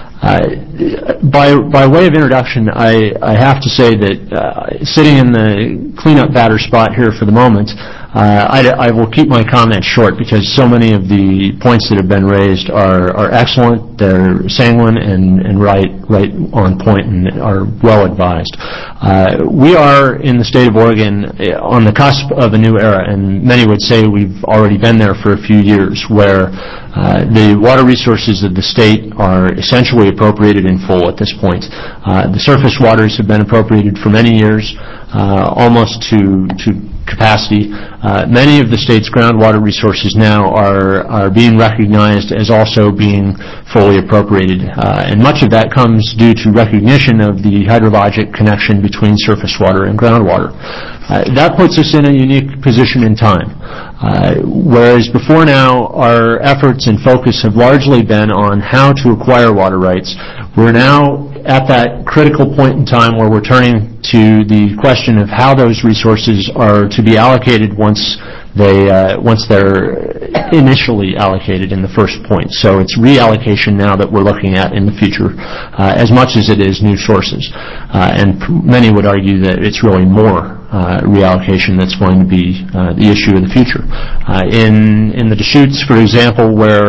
Uh, by by way of introduction, I, I have to say that uh, sitting in the cleanup batter spot here for the moment, uh, I, I will keep my comments short because so many of the points that have been raised are, are excellent, they're sanguine and, and right right on point and are well advised. Uh, we are in the state of Oregon on the cusp of a new era, and many would say we've already been there for a few years, where uh, the water resources of the state are essentially appropriated in full at this point. Uh, the surface waters have been appropriated for many years, uh, almost to to capacity. Uh, many of the state's groundwater resources now are are being recognized as also being fully appropriated, uh, and much of that comes due to recognition of the hydrologic connection between surface water and groundwater. Uh, that puts us in a unique position in time. Uh, whereas before now, our efforts and focus have largely been on how to acquire water rights, we're now at that critical point in time where we're turning to the question of how those resources are to be allocated once they uh, once they're initially allocated in the first point. So it's reallocation now that we're looking at in the future, uh, as much as it is new sources. Uh, and many would argue that it's really more Uh, reallocation that's going to be uh, the issue of the future. Uh, in in the Deschutes, for example, where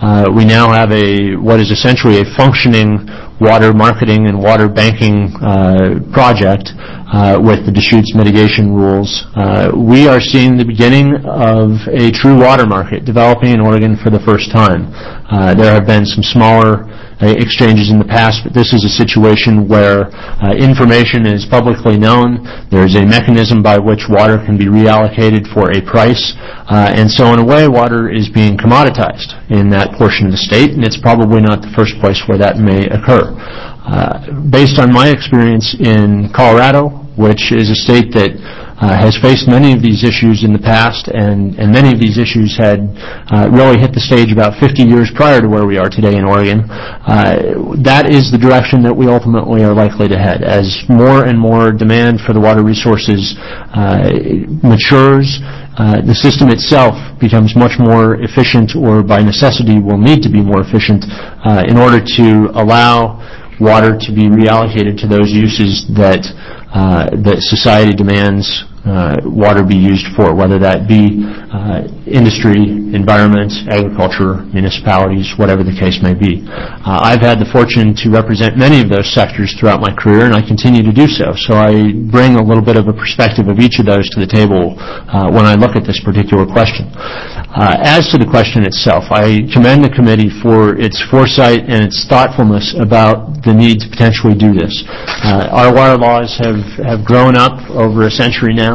Uh, we now have a what is essentially a functioning water marketing and water banking uh, project uh, with the Deschutes mitigation rules. Uh, we are seeing the beginning of a true water market developing in Oregon for the first time. Uh, there have been some smaller uh, exchanges in the past, but this is a situation where uh, information is publicly known. There is a mechanism by which water can be reallocated for a price, uh, and so in a way water is being commoditized in that portion of the state, and it's probably not the first place where that may occur. Uh, based on my experience in Colorado, which is a state that uh, has faced many of these issues in the past, and, and many of these issues had uh, really hit the stage about fifty years prior to where we are today in Oregon, uh, that is the direction that we ultimately are likely to head. As more and more demand for the water resources uh, matures, Uh, the system itself becomes much more efficient, or by necessity will need to be more efficient uh, in order to allow water to be reallocated to those uses that uh, that society demands uh, water be used for, whether that be uh, industry, environment, agriculture, municipalities, whatever the case may be. Uh, I've had the fortune to represent many of those sectors throughout my career, and I continue to do so. So I bring a little bit of a perspective of each of those to the table uh, when I look at this particular question. Uh, as to the question itself, I commend the committee for its foresight and its thoughtfulness about the need to potentially do this. Uh, our water laws have, have grown up over a century now,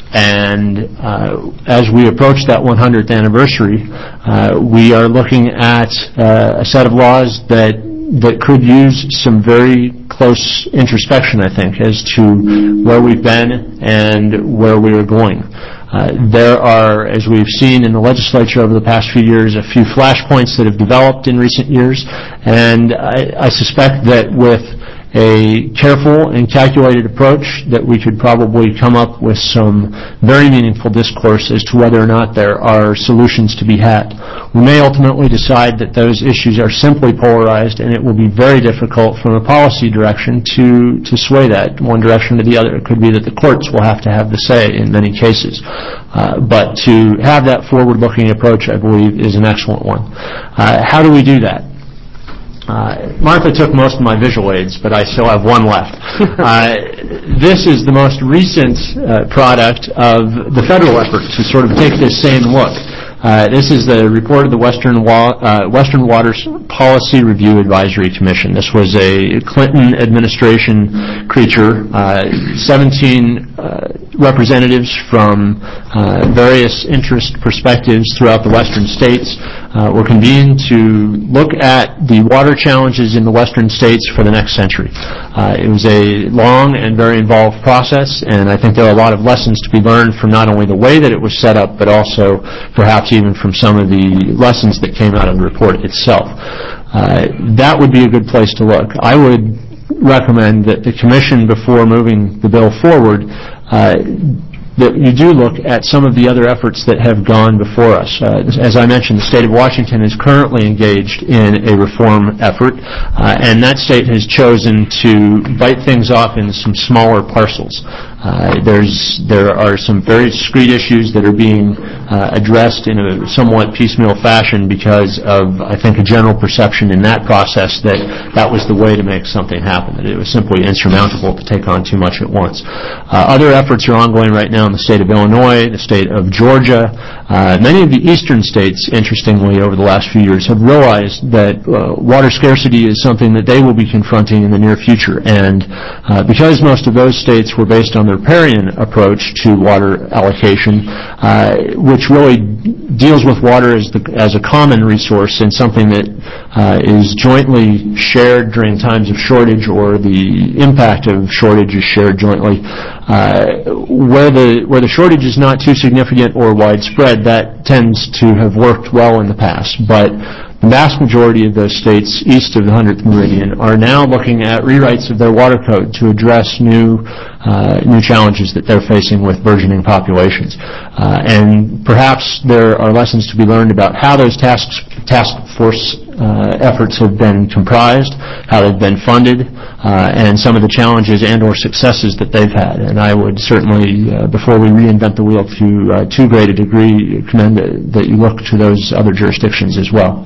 and uh, as we approach that one hundredth anniversary, uh, we are looking at uh, a set of laws that that could use some very close introspection, I think, as to where we've been and where we are going. Uh, there are, as we've seen in the legislature over the past few years, a few flashpoints that have developed in recent years, and I, I suspect that with a careful and calculated approach that we could probably come up with some very meaningful discourse as to whether or not there are solutions to be had. We may ultimately decide that those issues are simply polarized, and it will be very difficult from a policy direction to, to sway that one direction to the other. It could be that the courts will have to have the say in many cases. Uh, but to have that forward-looking approach, I believe, is an excellent one. Uh, how do we do that? Uh, Martha took most of my visual aids, but I still have one left. Uh, this is the most recent uh, product of the federal effort to sort of take this same look. Uh, this is the report of the Western, Wa- uh, Western Water Policy Review Advisory Commission. This was a Clinton administration creature. Uh, seventeen uh, representatives from uh, various interest perspectives throughout the western states uh, were convened to look at the water challenges in the western states for the next century. Uh, it was a long and very involved process, and I think there are a lot of lessons to be learned from not only the way that it was set up, but also perhaps even from some of the lessons that came out of the report itself. Uh, that would be a good place to look. I would recommend that the Commission, before moving the bill forward, uh, that you do look at some of the other efforts that have gone before us. Uh, as I mentioned, the state of Washington is currently engaged in a reform effort, uh, and that state has chosen to bite things off in some smaller parcels. Uh, there's there are some very discrete issues that are being uh, addressed in a somewhat piecemeal fashion because of, I think, a general perception in that process that that was the way to make something happen, that it was simply insurmountable to take on too much at once. Uh, other efforts are ongoing right now in the state of Illinois, the state of Georgia. Uh, many of the eastern states, interestingly, over the last few years have realized that uh, water scarcity is something that they will be confronting in the near future. And uh, because most of those states were based on the riparian approach to water allocation, uh, which really deals with water as, the, as a common resource and something that uh, is jointly shared during times of shortage, or the impact of shortage is shared jointly. Uh, where the where the shortage is not too significant or widespread, that tends to have worked well in the past. But the vast majority of those states east of the hundredth meridian are now looking at rewrites of their water code to address new uh, new challenges that they're facing with burgeoning populations. Uh, and perhaps there are lessons to be learned about how those tasks, task force uh, efforts have been comprised, how they've been funded, uh, and some of the challenges and or successes that they've had. And I would certainly, uh, before we reinvent the wheel to uh, too great a degree, commend that you look to those other jurisdictions as well.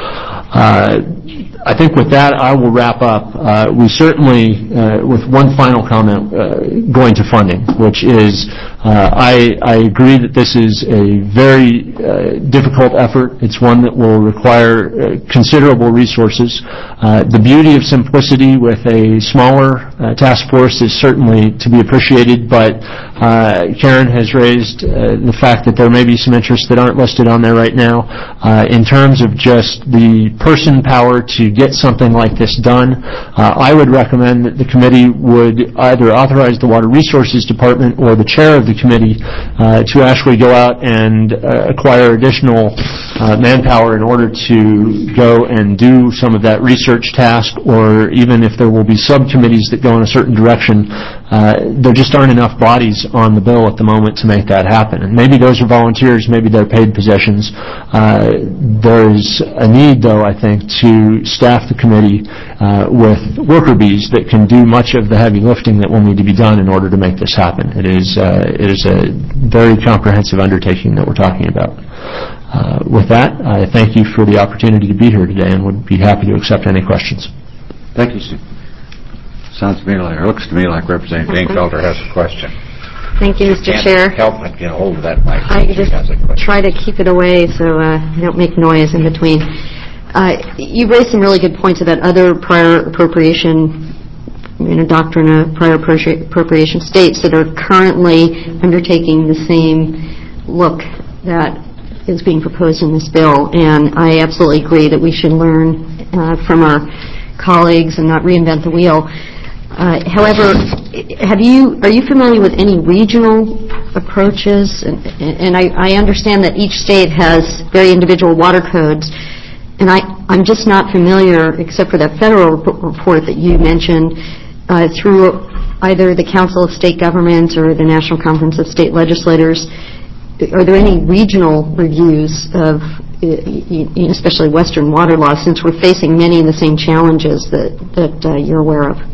Uh, I think with that, I will wrap up. Uh, we certainly, uh, with one final comment, uh, going to funding, which is, uh, I, I agree that this is a very uh, difficult effort. It's one that will require uh, considerable resources. Uh, the beauty of simplicity with a smaller uh, task force is certainly to be appreciated, but uh, Karen has raised uh, the fact that there may be some interests that aren't listed on there right now. Uh, in terms of just the person power to get something like this done, uh, I would recommend that the committee would either authorize the Water Resources Department or the chair of the committee uh, to actually go out and uh, acquire additional uh, manpower in order to go and do some of that research task, or even if there will be subcommittees that go in a certain direction, uh, there just aren't enough bodies on the bill at the moment to make that happen. And maybe those are volunteers, maybe they're paid positions. Uh, there's a need, though, I think, to staff the committee uh, with worker bees that can do much of the heavy lifting that will need to be done in order to make this happen. It is, uh, it is a very comprehensive undertaking that we're talking about. Uh, with that, I thank you for the opportunity to be here today and would be happy to accept any questions. Thank you, Steve. Sounds to me like, or looks to me like Representative Dingfelder has a question. Thank you, Mister Can't Chair. help but get a hold of that mic. I She just has a question. try to keep it away so uh, I don't make noise in between. Uh, you raised some really good points about other prior appropriation, you know, doctrine of prior appropriation states that are currently undertaking the same look that is being proposed in this bill. And I absolutely agree that we should learn uh, from our colleagues and not reinvent the wheel. Uh, however, have you are you familiar with any regional approaches? And, and I, I understand that each state has very individual water codes, and I, I'm just not familiar, except for that federal report that you mentioned, uh, through either the Council of State Governments or the National Conference of State Legislators. Are there any regional reviews of, especially Western water law, since we're facing many of the same challenges that, that uh, you're aware of?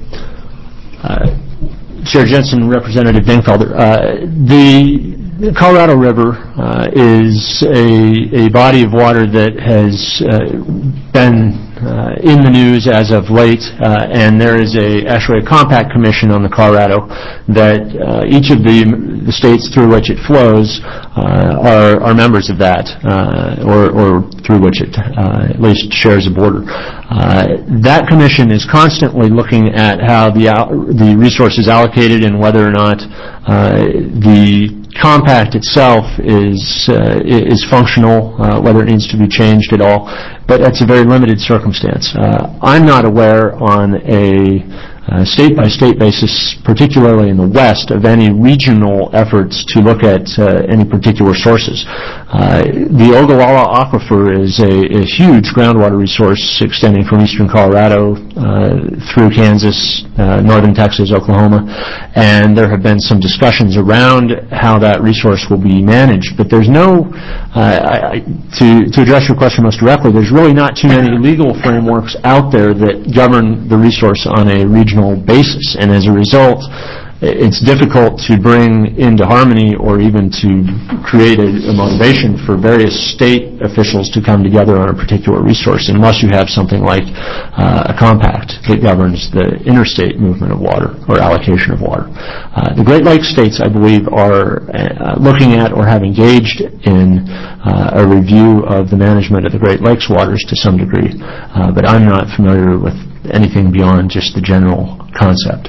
Uh, Chair Jensen, Representative Dingfelder, uh, the Colorado River uh, is a, a body of water that has uh, been uh, in the news as of late, uh, and there is a actually a compact commission on the Colorado that uh, each of the, the states through which it flows uh, are, are members of that, uh, or, or through which it uh, at least shares a border. Uh, that commission is constantly looking at how the the resources allocated and whether or not uh, the compact itself is uh, is functional, uh, whether it needs to be changed at all. But that's a very limited circumstance. Uh, I'm not aware on a uh, state-by-state basis, particularly in the West, of any regional efforts to look at uh, any particular sources. Uh, the Ogallala Aquifer is a, a huge groundwater resource extending from eastern Colorado uh, through Kansas, uh, northern Texas, Oklahoma, and there have been some discussions around how that resource will be managed. But there's no, uh, I, to, to address your question most directly, there's really not too many legal frameworks out there that govern the resource on a regional basis, and as a result, it's difficult to bring into harmony or even to create a, a motivation for various state officials to come together on a particular resource unless you have something like uh, a compact that governs the interstate movement of water or allocation of water. Uh, the Great Lakes states, I believe, are uh, looking at or have engaged in uh, a review of the management of the Great Lakes waters to some degree, uh, but I'm not familiar with anything beyond just the general concept.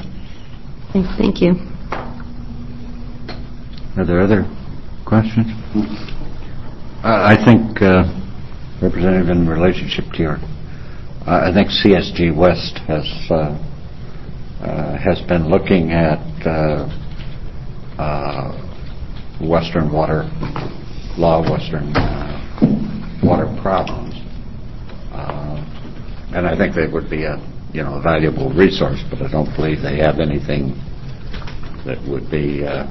Thank you. Are there other questions? Uh, I think, uh, Representative, in relationship to your, uh, I think C S G West has uh, uh, has been looking at uh, uh, Western water law, Western uh, water problems, uh, and I think they would be a you know, a valuable resource, but I don't believe they have anything that would be uh,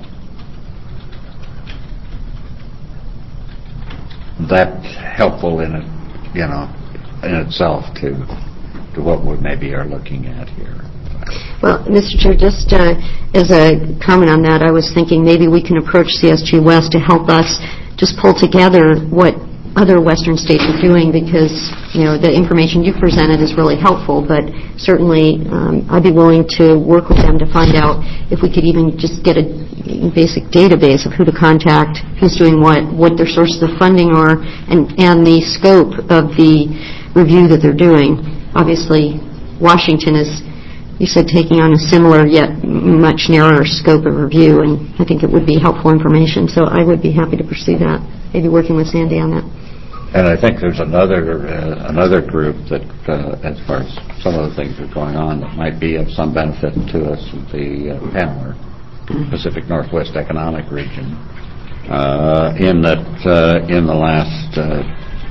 that helpful in it, you know, in itself to to what we maybe are looking at here. Well, Mister Chair, just uh, as a comment on that, I was thinking maybe we can approach C S G West to help us just pull together what other Western states are doing, because, you know, the information you presented is really helpful, but certainly um, I'd be willing to work with them to find out if we could even just get a basic database of who to contact, who's doing what, what their sources of funding are, and, and the scope of the review that they're doing. Obviously, Washington is, you said, taking on a similar yet much narrower scope of review, and I think it would be helpful information, so I would be happy to pursue that, maybe working with Sandy on that. And I think there's another uh, another group that, uh, as far as some of the things that are going on, that might be of some benefit to us, the uh, PEMWR, Pacific Northwest Economic Region, uh, in that uh, in the last uh,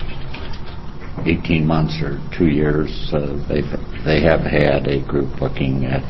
eighteen months or two years, uh, they've they have had a group looking at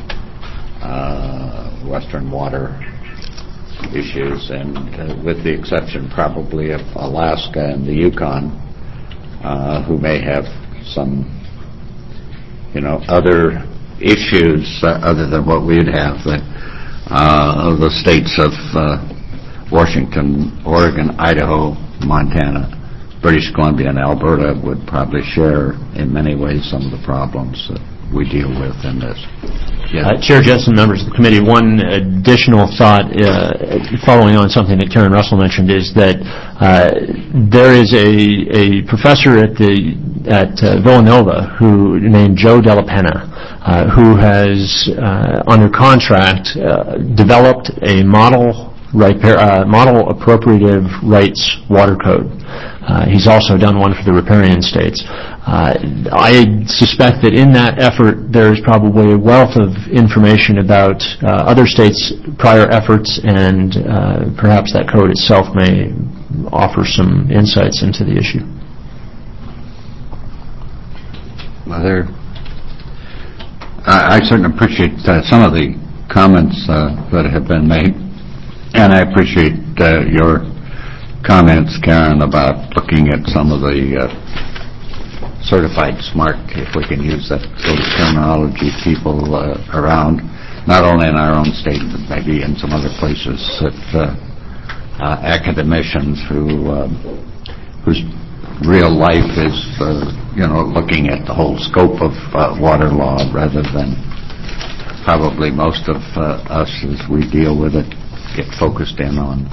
uh, Western water issues, and uh, with the exception probably of Alaska and the Yukon, uh, who may have some, you know, other issues uh, other than what we'd have, that uh, the states of uh, Washington, Oregon, Idaho, Montana, British Columbia, and Alberta would probably share in many ways some of the problems that we deal with in this. Yeah. Uh, Chair Jensen, members of the committee, one additional thought uh, following on something that Karen Russell mentioned is that uh, there is a, a professor at the at uh, Villanova who named Joe Della Penna, uh, who has uh, under contract uh, developed a model right uh, model appropriative rights water code. Uh, he's also done one for the riparian states. Uh, I suspect that in that effort there's probably a wealth of information about uh, other states' prior efforts, and uh, perhaps that code itself may offer some insights into the issue. Well, there, I, I certainly appreciate uh, some of the comments uh, that have been made, and I appreciate uh, your comments, Karen, about looking at some of the uh, certified SMART, if we can use that sort of terminology, people uh, around, not only in our own state, but maybe in some other places, that uh, uh, academicians who uh, whose real life is, uh, you know, looking at the whole scope of uh, water law rather than probably most of uh, us as we deal with it get focused in on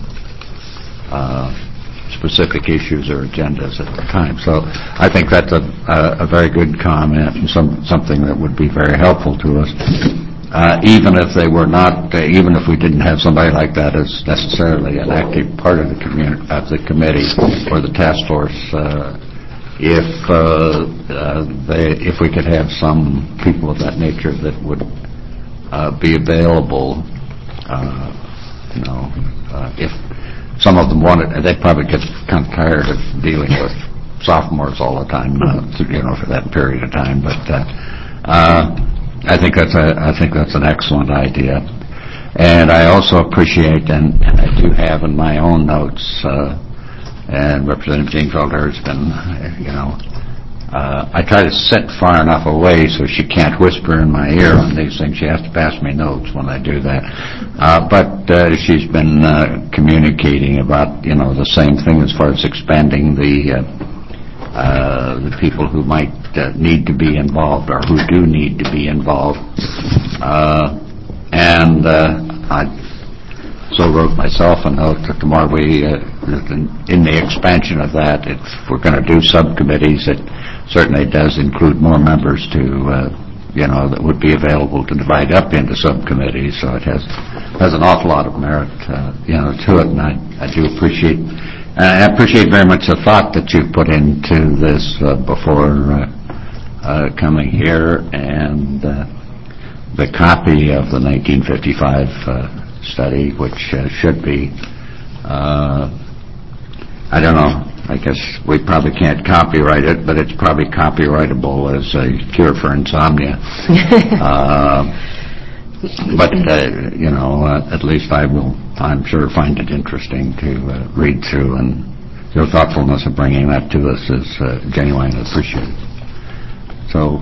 Uh, specific issues or agendas at the time. So I think that's a, a, a very good comment, and some, something that would be very helpful to us. Uh, even if they were not, uh, even if we didn't have somebody like that as necessarily an active part of the community, of the committee or the task force, uh, if uh, uh, they, if we could have some people of that nature that would uh, be available, uh, you know, uh, if some of them wanted, they probably get kind of tired of dealing with sophomores all the time, uh, you know, for that period of time. But uh, uh, I think that's a, I think that's an excellent idea, and I also appreciate, and, and I do have in my own notes, uh, and Representative Dienfelder has been, you know, uh, I try to sit far enough away so she can't whisper in my ear on these things. She has to pass me notes when I do that. Uh, but uh, she's been uh, communicating about, you know, the same thing as far as expanding the uh, uh, the people who might uh, need to be involved or who do need to be involved. Uh, and uh, I so wrote myself a note that the more we, uh, in the expansion of that, if we're going to do subcommittees, it certainly does include more members to, uh, you know, that would be available to divide up into subcommittees. So it has has an awful lot of merit, uh, you know, to it, and I, I do appreciate, I appreciate very much the thought that you've put into this uh, before uh, uh, coming here, and uh, the copy of the nineteen fifty-five uh, study, which uh, should be, uh, I don't know, I guess we probably can't copyright it, but it's probably copyrightable as a cure for insomnia. uh, but, uh, you know, uh, at least I will, I'm sure, find it interesting to uh, read through, and your thoughtfulness of bringing that to us is uh, genuinely appreciated. So,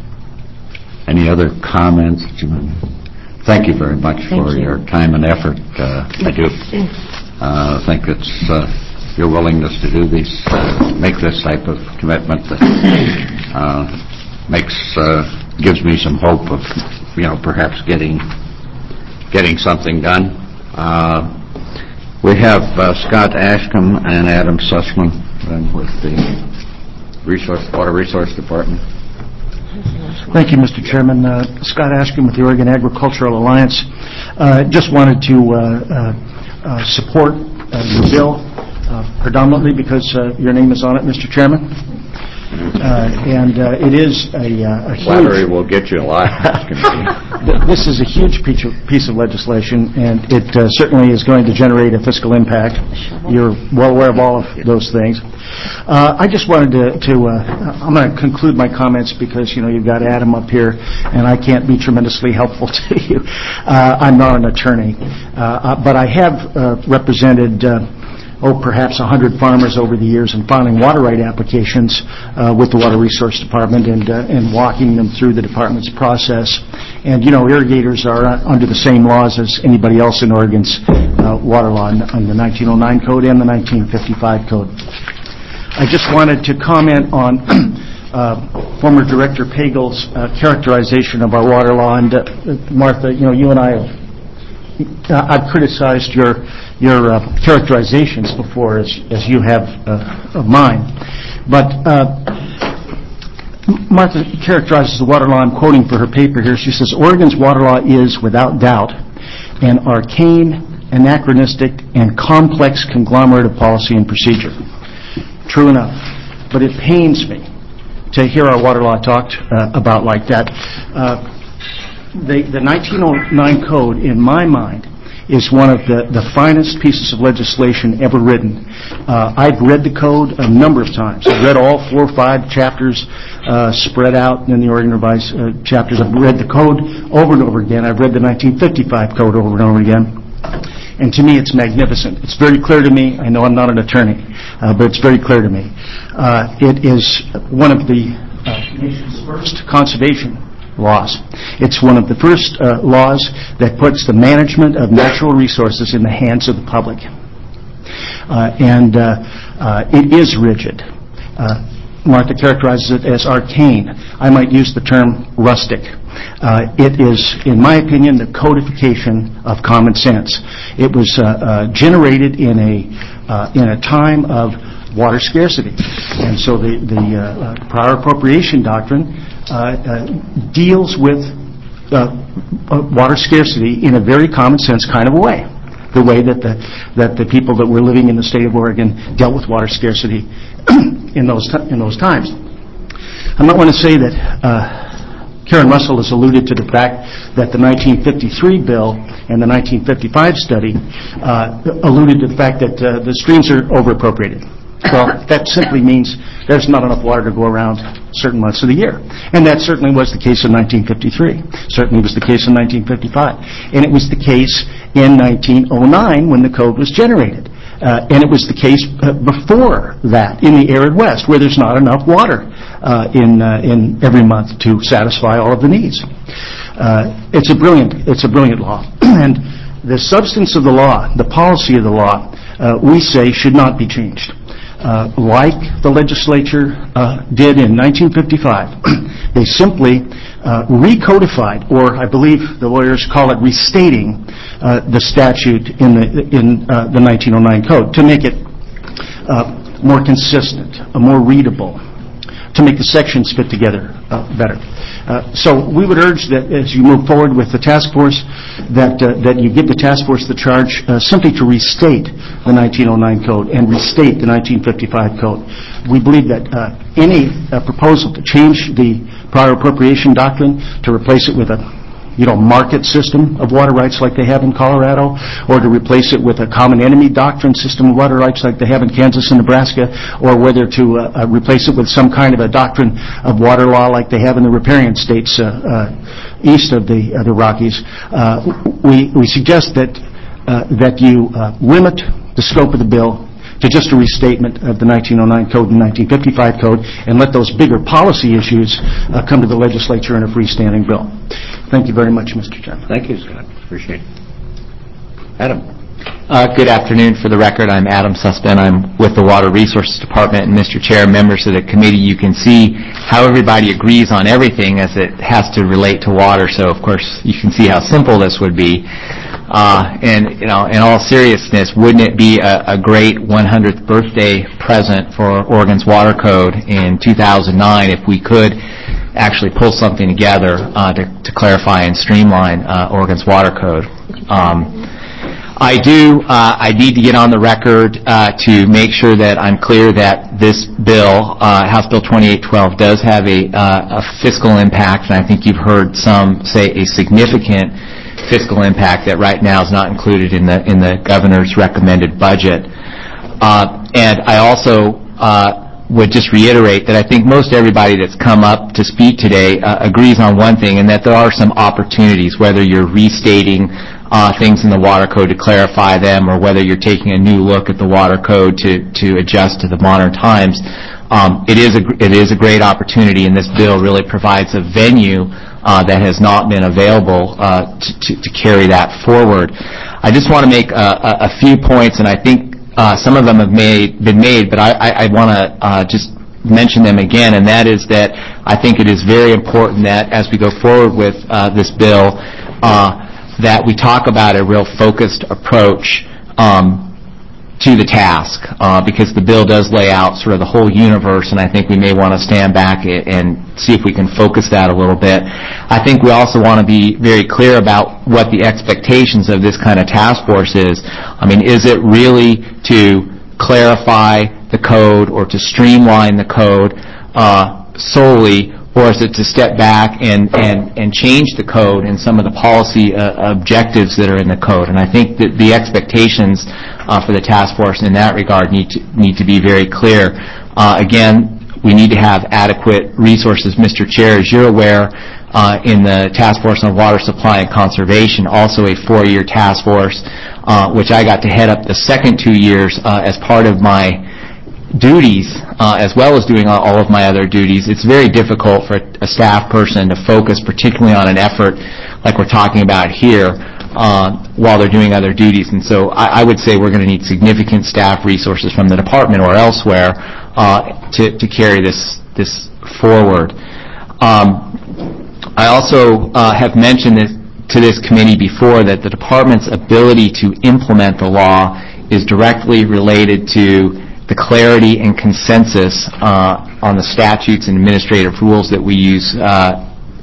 any other comments? Thank you very much Thank for you. your time and effort. Uh, I do uh, think it's uh, your willingness to do these, uh, make this type of commitment that uh, makes, uh, gives me some hope of, you know, perhaps getting getting something done. Uh, we have uh, Scott Ashcombe and Adam Sussman uh, with the Resource Water Resource Department. Thank you, Mister Chairman. Uh, Scott Ashcombe with the Oregon Agricultural Alliance. Uh, just wanted to uh, uh, uh, support uh, your bill uh, predominantly because uh, your name is on it, Mister Chairman. Uh, and uh, it is a, uh, a huge... Flattery will get you a lot. This is a huge piece of, piece of legislation, and it uh, certainly is going to generate a fiscal impact. You're well aware of all of those things. Uh, I just wanted to, to uh, I'm going to conclude my comments because, you know, you've got Adam up here, and I can't be tremendously helpful to you. Uh, I'm not an attorney, uh, but I have uh, represented uh, oh, perhaps one hundred farmers over the years in filing water right applications uh, with the Water Resource Department and uh, and walking them through the department's process. And, you know, irrigators are uh, under the same laws as anybody else in Oregon's uh, water law, on the nineteen oh nine code and the nineteen fifty-five code. I just wanted to comment on uh, former Director Pagel's uh, characterization of our water law. And, uh, Martha, you know, you and I have Uh, I've criticized your your uh, characterizations before, as as you have uh, of mine. But uh, Martha characterizes the water law. I'm quoting for her paper here. She says, "Oregon's water law is, without doubt, an arcane, anachronistic, and complex conglomerate of policy and procedure." True enough. But it pains me to hear our water law talked uh, about like that. Uh, The, the nineteen oh nine code, in my mind, is one of the, the finest pieces of legislation ever written. Uh, I've read the code a number of times. I've read all four or five chapters uh, spread out in the Oregon Revised uh, chapters. I've read the code over and over again. I've read the nineteen fifty-five code over and over again. And to me, it's magnificent. It's very clear to me. I know I'm not an attorney, uh, but it's very clear to me. Uh, it is one of the uh, nation's first conservation laws. It's one of the first uh, laws that puts the management of natural resources in the hands of the public. Uh, and uh, uh, it is rigid. Uh, Martha characterizes it as arcane. I might use the term rustic. Uh, it is, in my opinion, the codification of common sense. It was uh, uh, generated in a uh, in a time of water scarcity, and so the the uh, uh, prior appropriation doctrine uh, uh, deals with uh, uh, water scarcity in a very common sense kind of a way. The way that the that the people that were living in the state of Oregon dealt with water scarcity in those t- in those times. I might want to say that uh, Karen Russell has alluded to the fact that the nineteen fifty-three bill and the nineteen fifty-five study uh, alluded to the fact that uh, the streams are over-appropriated. Well, that simply means there's not enough water to go around certain months of the year. And that certainly was the case in nineteen fifty-three. Certainly was the case in nineteen fifty-five. And it was the case in nineteen oh nine when the code was generated. Uh, and it was the case uh, before that in the arid West, where there's not enough water uh, in uh, in every month to satisfy all of the needs. Uh, it's a brilliant it's a brilliant law. And the substance of the law, the policy of the law, uh, we say should not be changed. Uh, like the legislature uh, did in nineteen fifty-five, they simply uh, recodified, or I believe the lawyers call it restating, uh, the statute in the in uh, the nineteen oh nine code to make it uh, more consistent, uh, more readable, to make the sections fit together uh, better. Uh, so we would urge that as you move forward with the task force, that uh, that you give the task force the charge uh, simply to restate the nineteen oh nine code and restate the nineteen fifty-five code. We believe that uh, any uh, proposal to change the prior appropriation doctrine, to replace it with a you know, market system of water rights like they have in Colorado, or to replace it with a common enemy doctrine system of water rights like they have in Kansas and Nebraska, or whether to uh, uh, replace it with some kind of a doctrine of water law like they have in the riparian states uh, uh, east of the, uh, the Rockies. Uh, we, we suggest that, uh, that you uh, limit the scope of the bill to just a restatement of the nineteen oh nine code and nineteen fifty-five code, and let those bigger policy issues uh, come to the legislature in a freestanding bill. Thank you very much, Mister Chairman. Thank you, Scott. Appreciate it. Adam. Uh, good afternoon. For the record, I'm Adam Sussman. I'm with the Water Resources Department, and Mister Chair, members of the committee, you can see how everybody agrees on everything as it has to relate to water. So, of course, you can see how simple this would be. Uh, and, you know, in all seriousness, wouldn't it be a, a great one hundredth birthday present for Oregon's Water Code in two thousand nine if we could actually pull something together uh, to, to clarify and streamline uh, Oregon's Water Code. Um, I do, uh, I need to get on the record uh, to make sure that I'm clear that this bill, uh, House Bill twenty-eight twelve, does have a, uh, a fiscal impact, and I think you've heard some say a significant fiscal impact that right now is not included in the in the governor's recommended budget. Uh, and I also uh, would just reiterate that I think most everybody that's come up to speak today uh, agrees on one thing, and that there are some opportunities, whether you're restating uh, things in the water code to clarify them, or whether you're taking a new look at the water code to to adjust to the modern times. Um, it is a it is a great opportunity, and this bill really provides a venue Uh, that has not been available uh, to, to, to carry that forward. I just want to make a, a, a few points, and I think uh, some of them have made, been made, but I, I, I want to uh, just mention them again, and that is that I think it is very important that as we go forward with uh, this bill, uh, that we talk about a real focused approach um, to the task, uh, because the bill does lay out sort of the whole universe, and I think we may want to stand back and see if we can focus that a little bit. I think we also want to be very clear about what the expectations of this kind of task force is. I mean, is it really to clarify the code or to streamline the code uh, solely, or is it to step back and, and, and change the code and some of the policy uh, objectives that are in the code? And I think that the expectations uh, for the task force in that regard need to, need to be very clear. Uh, again, we need to have adequate resources. Mister Chair, as you're aware, uh, in the Task Force on Water Supply and Conservation, also a four-year task force, uh, which I got to head up the second two years uh, as part of my duties, uh, as well as doing all of my other duties. It's very difficult for a staff person to focus particularly on an effort like we're talking about here uh, while they're doing other duties. And so I, I would say we're going to need significant staff resources from the department or elsewhere uh, to, to carry this, this forward. Um, I also uh, have mentioned this to this committee before, that the department's ability to implement the law is directly related to the clarity and consensus uh, on the statutes and administrative rules that we use uh,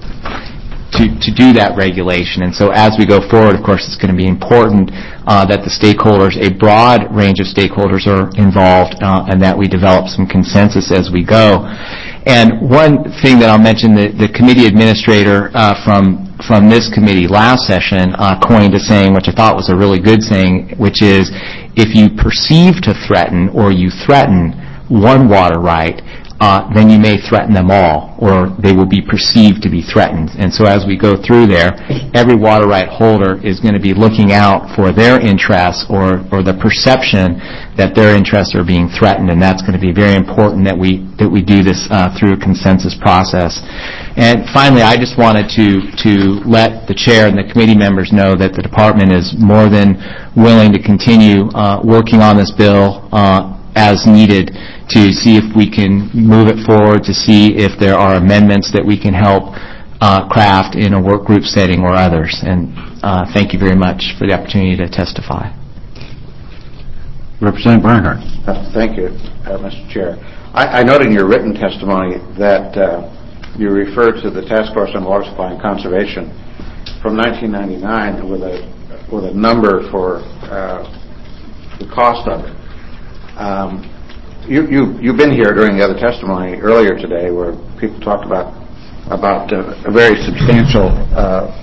to, to do that regulation. And so as we go forward, of course, it's going to be important uh, that the stakeholders, a broad range of stakeholders are involved uh, and that we develop some consensus as we go. And one thing that I'll mention, the, the committee administrator uh, from from this committee last session uh, coined a saying, which I thought was a really good saying, which is, if you perceive to threaten or you threaten one water right, uh, then you may threaten them all, or they will be perceived to be threatened. And so as we go through there, every water right holder is going to be looking out for their interests or, or the perception that their interests are being threatened, and that's going to be very important that we that we do this uh, through a consensus process. And finally, I just wanted to to let the chair and the committee members know that the department is more than willing to continue uh, working on this bill uh, as needed to see if we can move it forward, to see if there are amendments that we can help uh, craft in a work group setting or others. And uh, thank you very much for the opportunity to testify. Representative Barnhart. Uh, thank you, uh, Mister Chair. I, I note in your written testimony that uh, you refer to the Task Force on Water Supply and Conservation from nineteen ninety-nine with a with a number for uh, the cost of it. Um, you, you, you've been here during the other testimony earlier today where people talked about about uh, a very substantial uh,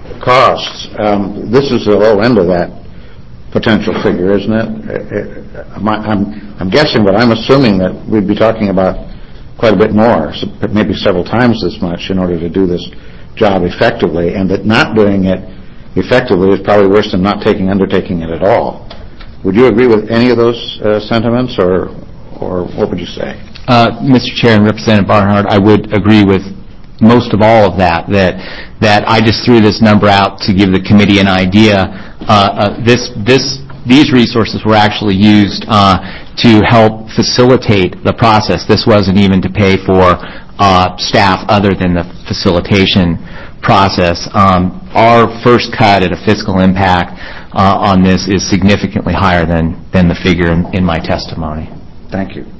costs, um, this is the low end of that potential figure, isn't it? Uh, uh, I'm, I'm guessing, but I'm assuming that we'd be talking about quite a bit more, so maybe several times this much in order to do this job effectively, and that not doing it effectively is probably worse than not taking undertaking it at all. Would you agree with any of those uh, sentiments, or or what would you say? Uh, Mister Chair and Representative Barnhart, I would agree with most of all of that, that that I just threw this number out to give the committee an idea. Uh, uh, this, this, these resources were actually used uh, to help facilitate the process. This wasn't even to pay for uh, staff other than the facilitation process. Um, our first cut at a fiscal impact uh, on this is significantly higher than, than the figure in, in my testimony. Thank you.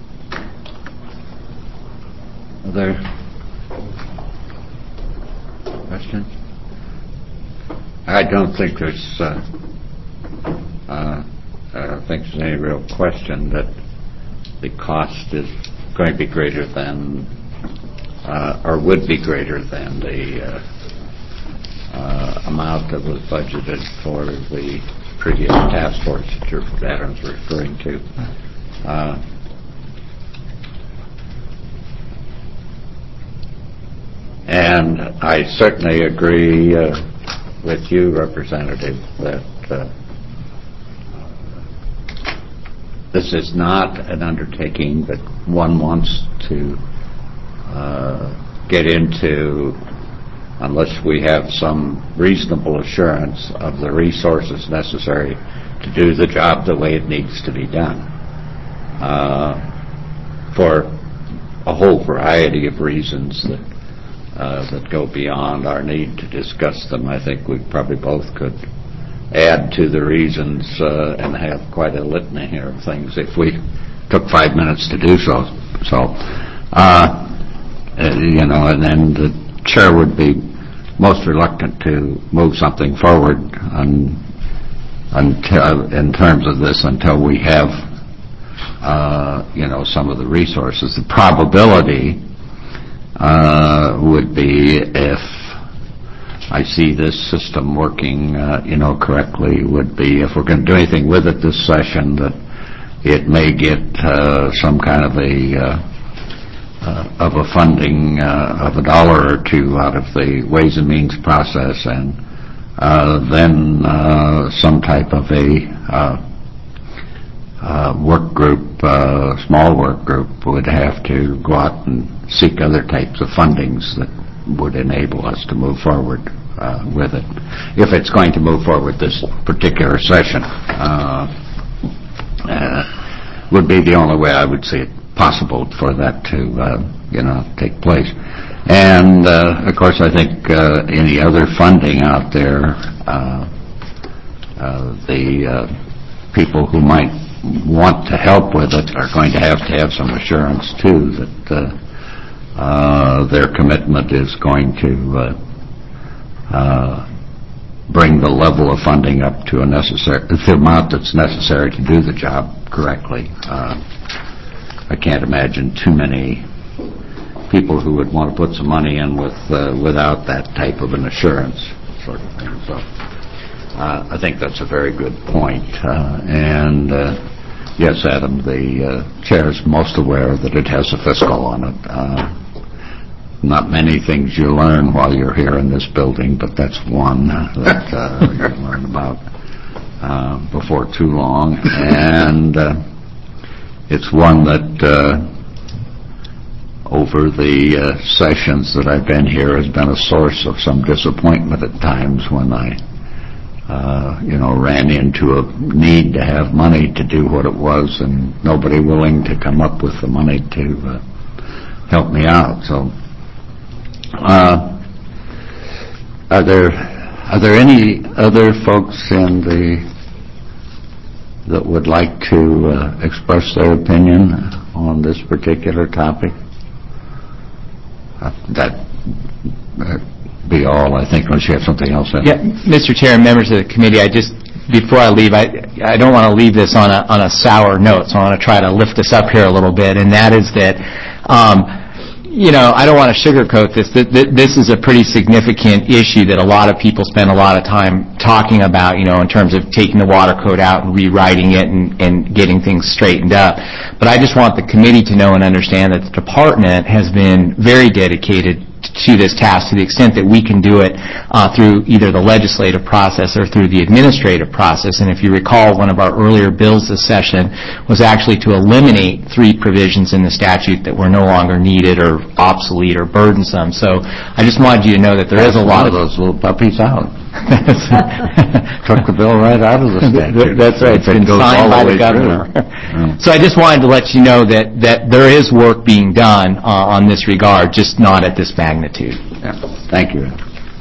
Other questions? I don't think there's uh, uh, I don't think there's any real question that the cost is going to be greater than uh, or would be greater than the uh, uh, amount that was budgeted for the previous task force that your Adam's referring to. Uh, And I certainly agree uh, with you, Representative, that uh, this is not an undertaking that one wants to uh, get into unless we have some reasonable assurance of the resources necessary to do the job the way it needs to be done. Uh, for a whole variety of reasons that Uh, that go beyond our need to discuss them. I think we probably both could add to the reasons uh, and have quite a litany here of things if we took five minutes to do so. So, uh, you know, and then the chair would be most reluctant to move something forward on, until, in terms of this until we have, uh, you know, some of the resources. The probability Uh, would be if I see this system working, uh, you know, correctly, would be if we're going to do anything with it this session, that it may get uh, some kind of a uh, uh, of a funding uh, of a dollar or two out of the Ways and Means process, and uh, then uh, some type of a uh, uh, work group, uh, small work group, would have to go out and seek other types of fundings that would enable us to move forward uh, with it, if it's going to move forward this particular session. Uh, uh, would be the only way I would see it possible for that to, uh, you know, take place. And, uh, of course, I think uh, any other funding out there, uh, uh, the uh, people who might want to help with it are going to have to have some assurance, too, that uh, Uh, their commitment is going to uh, uh, bring the level of funding up to a necessary, the amount that's necessary to do the job correctly. Uh, I can't imagine too many people who would want to put some money in with uh, without that type of an assurance, sort of thing. So uh, I think that's a very good point. Uh, and uh, yes, Adam, the uh, chair is most aware that it has a fiscal on it. Uh, Not many things you learn while you're here in this building, but that's one that uh, you learn about uh, before too long. And uh, it's one that uh, over the uh, sessions that I've been here has been a source of some disappointment at times when I, uh, you know, ran into a need to have money to do what it was and nobody willing to come up with the money to uh, help me out. So. Uh, are there are there any other folks in the that would like to uh, express their opinion on this particular topic? Uh, that uh, be all, I think, unless you have something else. In. Yeah, Mister Chair and members of the committee, I just before I leave, I I don't want to leave this on a on a sour note, so I want to try to lift us up here a little bit, and that is that. Um, you know, I don't want to sugarcoat this. Th- th- This is a pretty significant issue that a lot of people spend a lot of time talking about, you know, in terms of taking the water code out and rewriting it and, and getting things straightened up. But I just want the committee to know and understand that the department has been very dedicated to this task to the extent that we can do it uh, through either the legislative process or through the administrative process. And if you recall, one of our earlier bills this session was actually to eliminate three provisions in the statute that were no longer needed or obsolete or burdensome. So I just wanted you to know that there is a lot of those little puppies out. Took the bill right out of the statute. That's right. It's been signed by the governor. So I just wanted to let you know that, that there is work being done uh, on this regard, just not at this magnitude. Yeah. Thank you.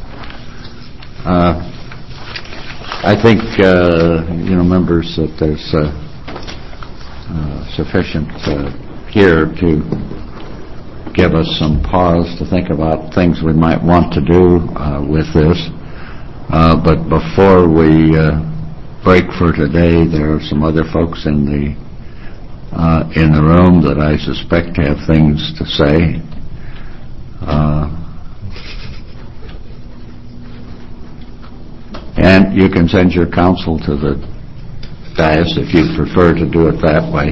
Uh, I think, uh, you know, members, that there's uh, uh, sufficient uh, here to give us some pause to think about things we might want to do uh, with this. Uh, but before we uh, break for today, there are some other folks in the uh, in the room that I suspect have things to say. Uh, and you can send your counsel to the dais if you prefer to do it that way.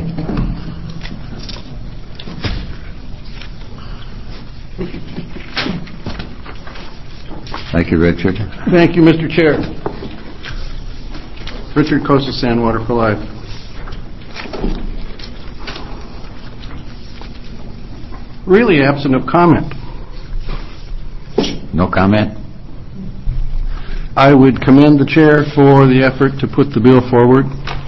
Thank you, Richard. Thank you, Mister Chair. Richard Kosasan, Water for Life. Really absent of comment. No comment? I would commend the chair for the effort to put the bill forward.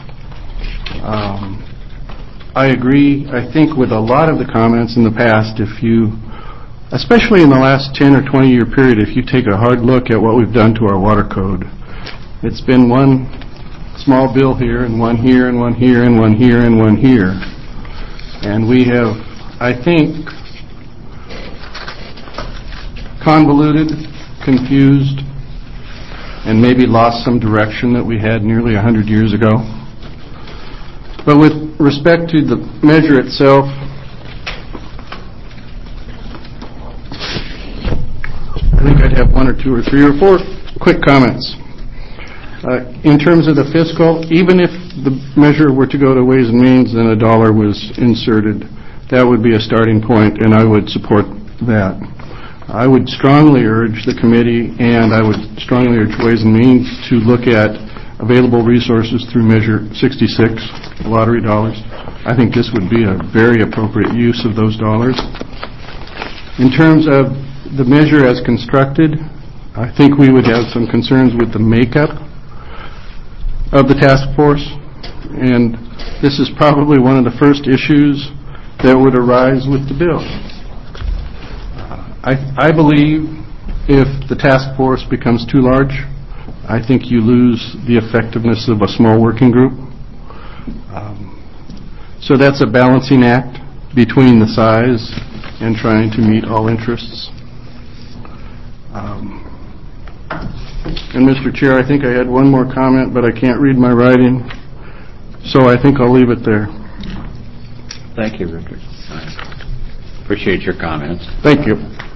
Um, I agree, I think, with a lot of the comments in the past. If you Especially in the last ten or twenty year period, if you take a hard look at what we've done to our water code, it's been one small bill here and one here and one here and one here and one here. And we have, I think, convoluted, confused, and maybe lost some direction that we had nearly a hundred years ago. But with respect to the measure itself, I think I'd have one or two or three or four quick comments. Uh, in terms of the fiscal, even if the measure were to go to Ways and Means and a dollar was inserted, that would be a starting point, and I would support that. I would strongly urge the committee, and I would strongly urge Ways and Means to look at available resources through Measure sixty-six, lottery dollars. I think this would be a very appropriate use of those dollars. In terms of the measure as constructed, I think we would have some concerns with the makeup of the task force, and this is probably one of the first issues that would arise with the bill. I, I believe if the task force becomes too large, I think you lose the effectiveness of a small working group. Um, so that's a balancing act between the size and trying to meet all interests. Um, and Mister Chair, I think I had one more comment, but I can't read my writing, so I think I'll leave it there. Thank you, Richard. I appreciate your comments. Thank you.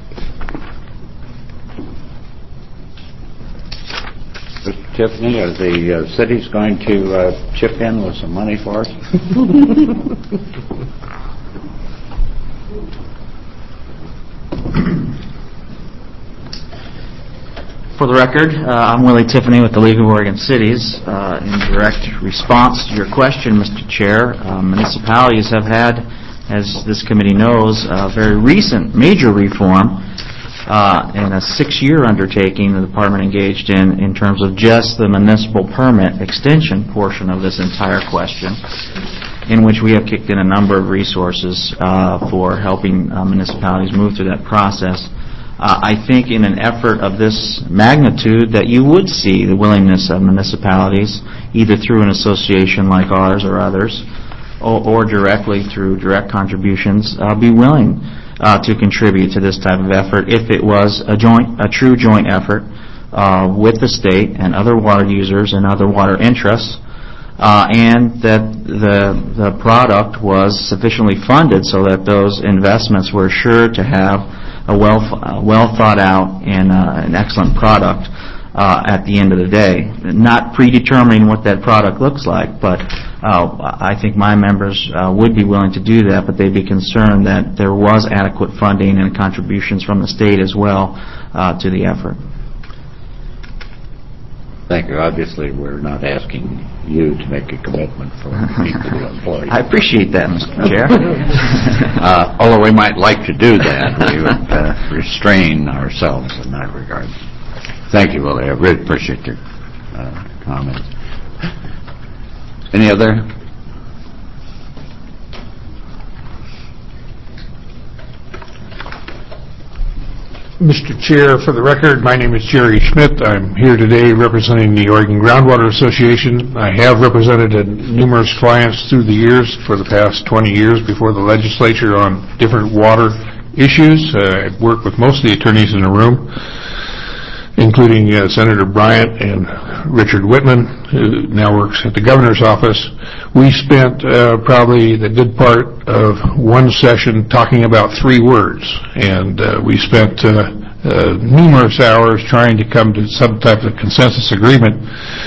Mister Tiffany, are the uh, cities going to uh, chip in with some money for us? For the record, uh, I'm Willie Tiffany with the League of Oregon Cities. Uh, in direct response to your question, Mister Chair, uh, municipalities have had, as this committee knows, a very recent major reform uh, and a six-year undertaking the department engaged in in terms of just the municipal permit extension portion of this entire question, in which we have kicked in a number of resources uh, for helping uh, municipalities move through that process. Uh, I think in an effort of this magnitude that you would see the willingness of municipalities, either through an association like ours or others, or, or directly through direct contributions, uh, be willing uh, to contribute to this type of effort if it was a joint, a true joint effort uh, with the state and other water users and other water interests uh, and that the the product was sufficiently funded so that those investments were sure to have a well a well thought out and uh, an excellent product uh, at the end of the day. Not predetermining what that product looks like, but uh, I think my members uh, would be willing to do that, but they'd be concerned that there was adequate funding and contributions from the state as well uh, to the effort. Thank you. Obviously, we're not asking you to make a commitment for people to employ you. I appreciate that, Mister Chair. uh, although we might like to do that, we would uh, restrain ourselves in that regard. Thank you, Willie. I really appreciate your uh, comments. Any other? Mister Chair, for the record, my name is Jerry Schmidt. I'm here today representing the Oregon Groundwater Association. I have represented uh, numerous clients through the years, for the past twenty years before the legislature, on different water issues. Uh, I've worked with most of the attorneys in the room, including uh, Senator Bryant and Richard Whitman, who now works at the governor's office. We spent uh, probably the good part of one session talking about three words, and uh, we spent uh, uh, numerous hours trying to come to some type of consensus agreement.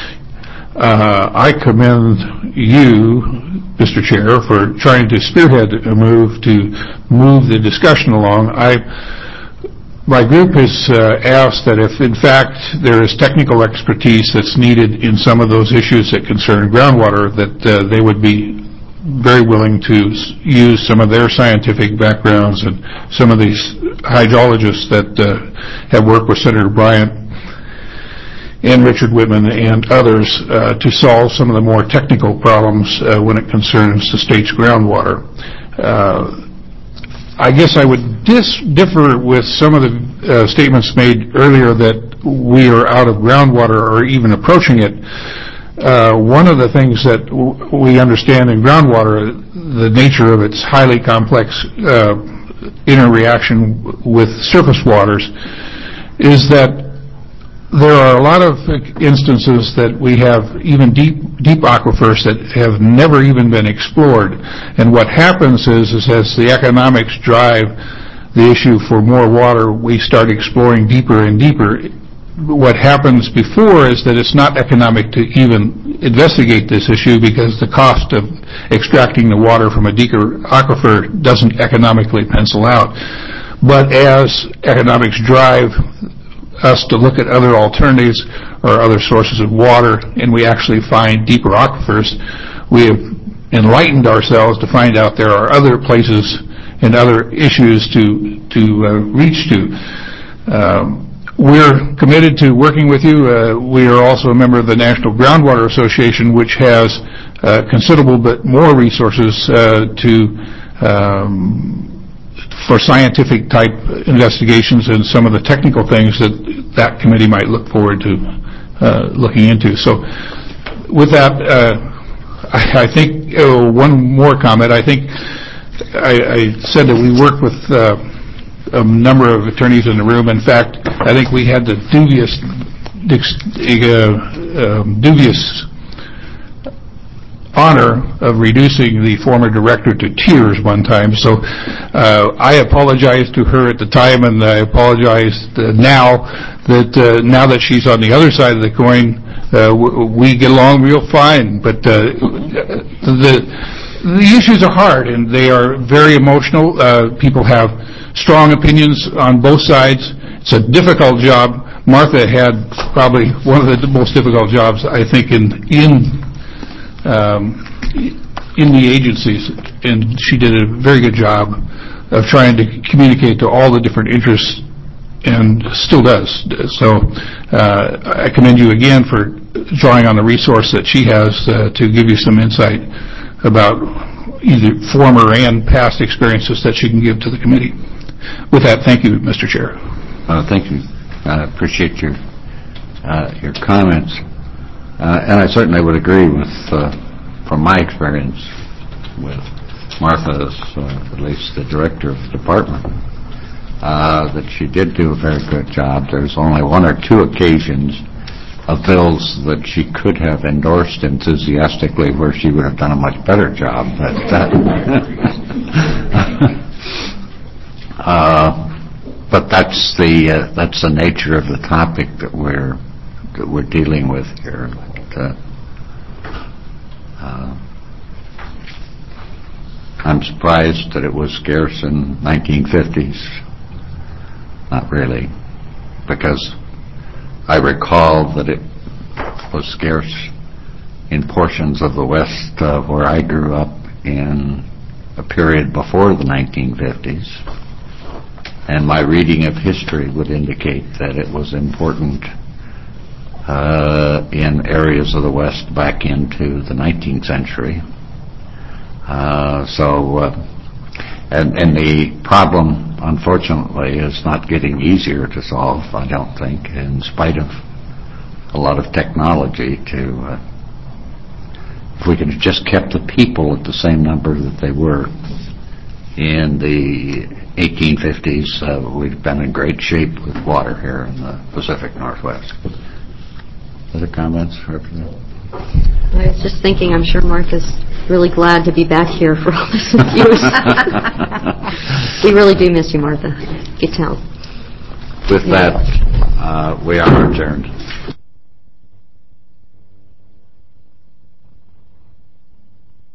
Uh, I commend you, Mister Chair, for trying to spearhead a move to move the discussion along. I My group has uh, asked that if, in fact, there is technical expertise that's needed in some of those issues that concern groundwater, that uh, they would be very willing to s- use some of their scientific backgrounds and some of these hydrologists that uh, have worked with Senator Bryant and Richard Whitman and others uh, to solve some of the more technical problems uh, when it concerns the state's groundwater. Uh, I guess I would dis- differ with some of the uh, statements made earlier that we are out of groundwater or even approaching it. Uh, one of the things that w- we understand in groundwater, the nature of its highly complex uh, interreaction with surface waters, is that there are a lot of instances that we have even deep deep aquifers that have never even been explored. And what happens is, is as the economics drive the issue for more water, we start exploring deeper and deeper. What happens before is that it's not economic to even investigate this issue because the cost of extracting the water from a deeper aquifer doesn't economically pencil out. But as economics drive us to look at other alternatives or other sources of water, and we actually find deeper aquifers, we have enlightened ourselves to find out there are other places and other issues to to uh, reach to. Um, we're committed to working with you. Uh, we are also a member of the National Groundwater Association, which has uh, considerable but more resources uh, to um, for scientific type investigations and some of the technical things that that committee might look forward to uh, looking into. So with that, uh, I, I think oh, one more comment. I think I, I said that we worked with uh, a number of attorneys in the room. In fact, I think we had the dubious, uh, um, dubious honor of reducing the former director to tears one time. So uh, I apologized to her at the time, and I apologize uh, now that uh, now that she's on the other side of the coin, uh, w- we get along real fine. But uh, the the issues are hard, and they are very emotional. Uh, people have strong opinions on both sides. It's a difficult job. Martha had probably one of the most difficult jobs, I think, in in Um, in the agencies, and she did a very good job of trying to communicate to all the different interests, and still does. So uh, I commend you again for drawing on the resource that she has uh, to give you some insight about either former and past experiences that she can give to the committee. With that, thank you, Mister Chair. Uh, thank you. I appreciate your uh, your comments. Uh, and I certainly would agree with, uh, from my experience with Martha, as uh, at least the director of the department, uh, that she did do a very good job. There's only one or two occasions of bills that she could have endorsed enthusiastically where she would have done a much better job. But that, uh, but that's the uh, that's the nature of the topic that we're that we're dealing with here. But, uh, uh, I'm surprised that it was scarce in nineteen fifties. Not really, because I recall that it was scarce in portions of the West uh, where I grew up in a period before the nineteen fifties. And my reading of history would indicate that it was important uh, in areas of the West back into the nineteenth century. Uh, so, uh, and, and the problem, unfortunately, is not getting easier to solve, I don't think, in spite of a lot of technology to, uh, if we could have just kept the people at the same number that they were in the eighteen fifties, uh, we'd been in great shape with water here in the Pacific Northwest. Other comments, Representative? I was just thinking, I'm sure Martha's really glad to be back here for all this abuse. We really do miss you, Martha. You can tell. With that, uh, we are adjourned.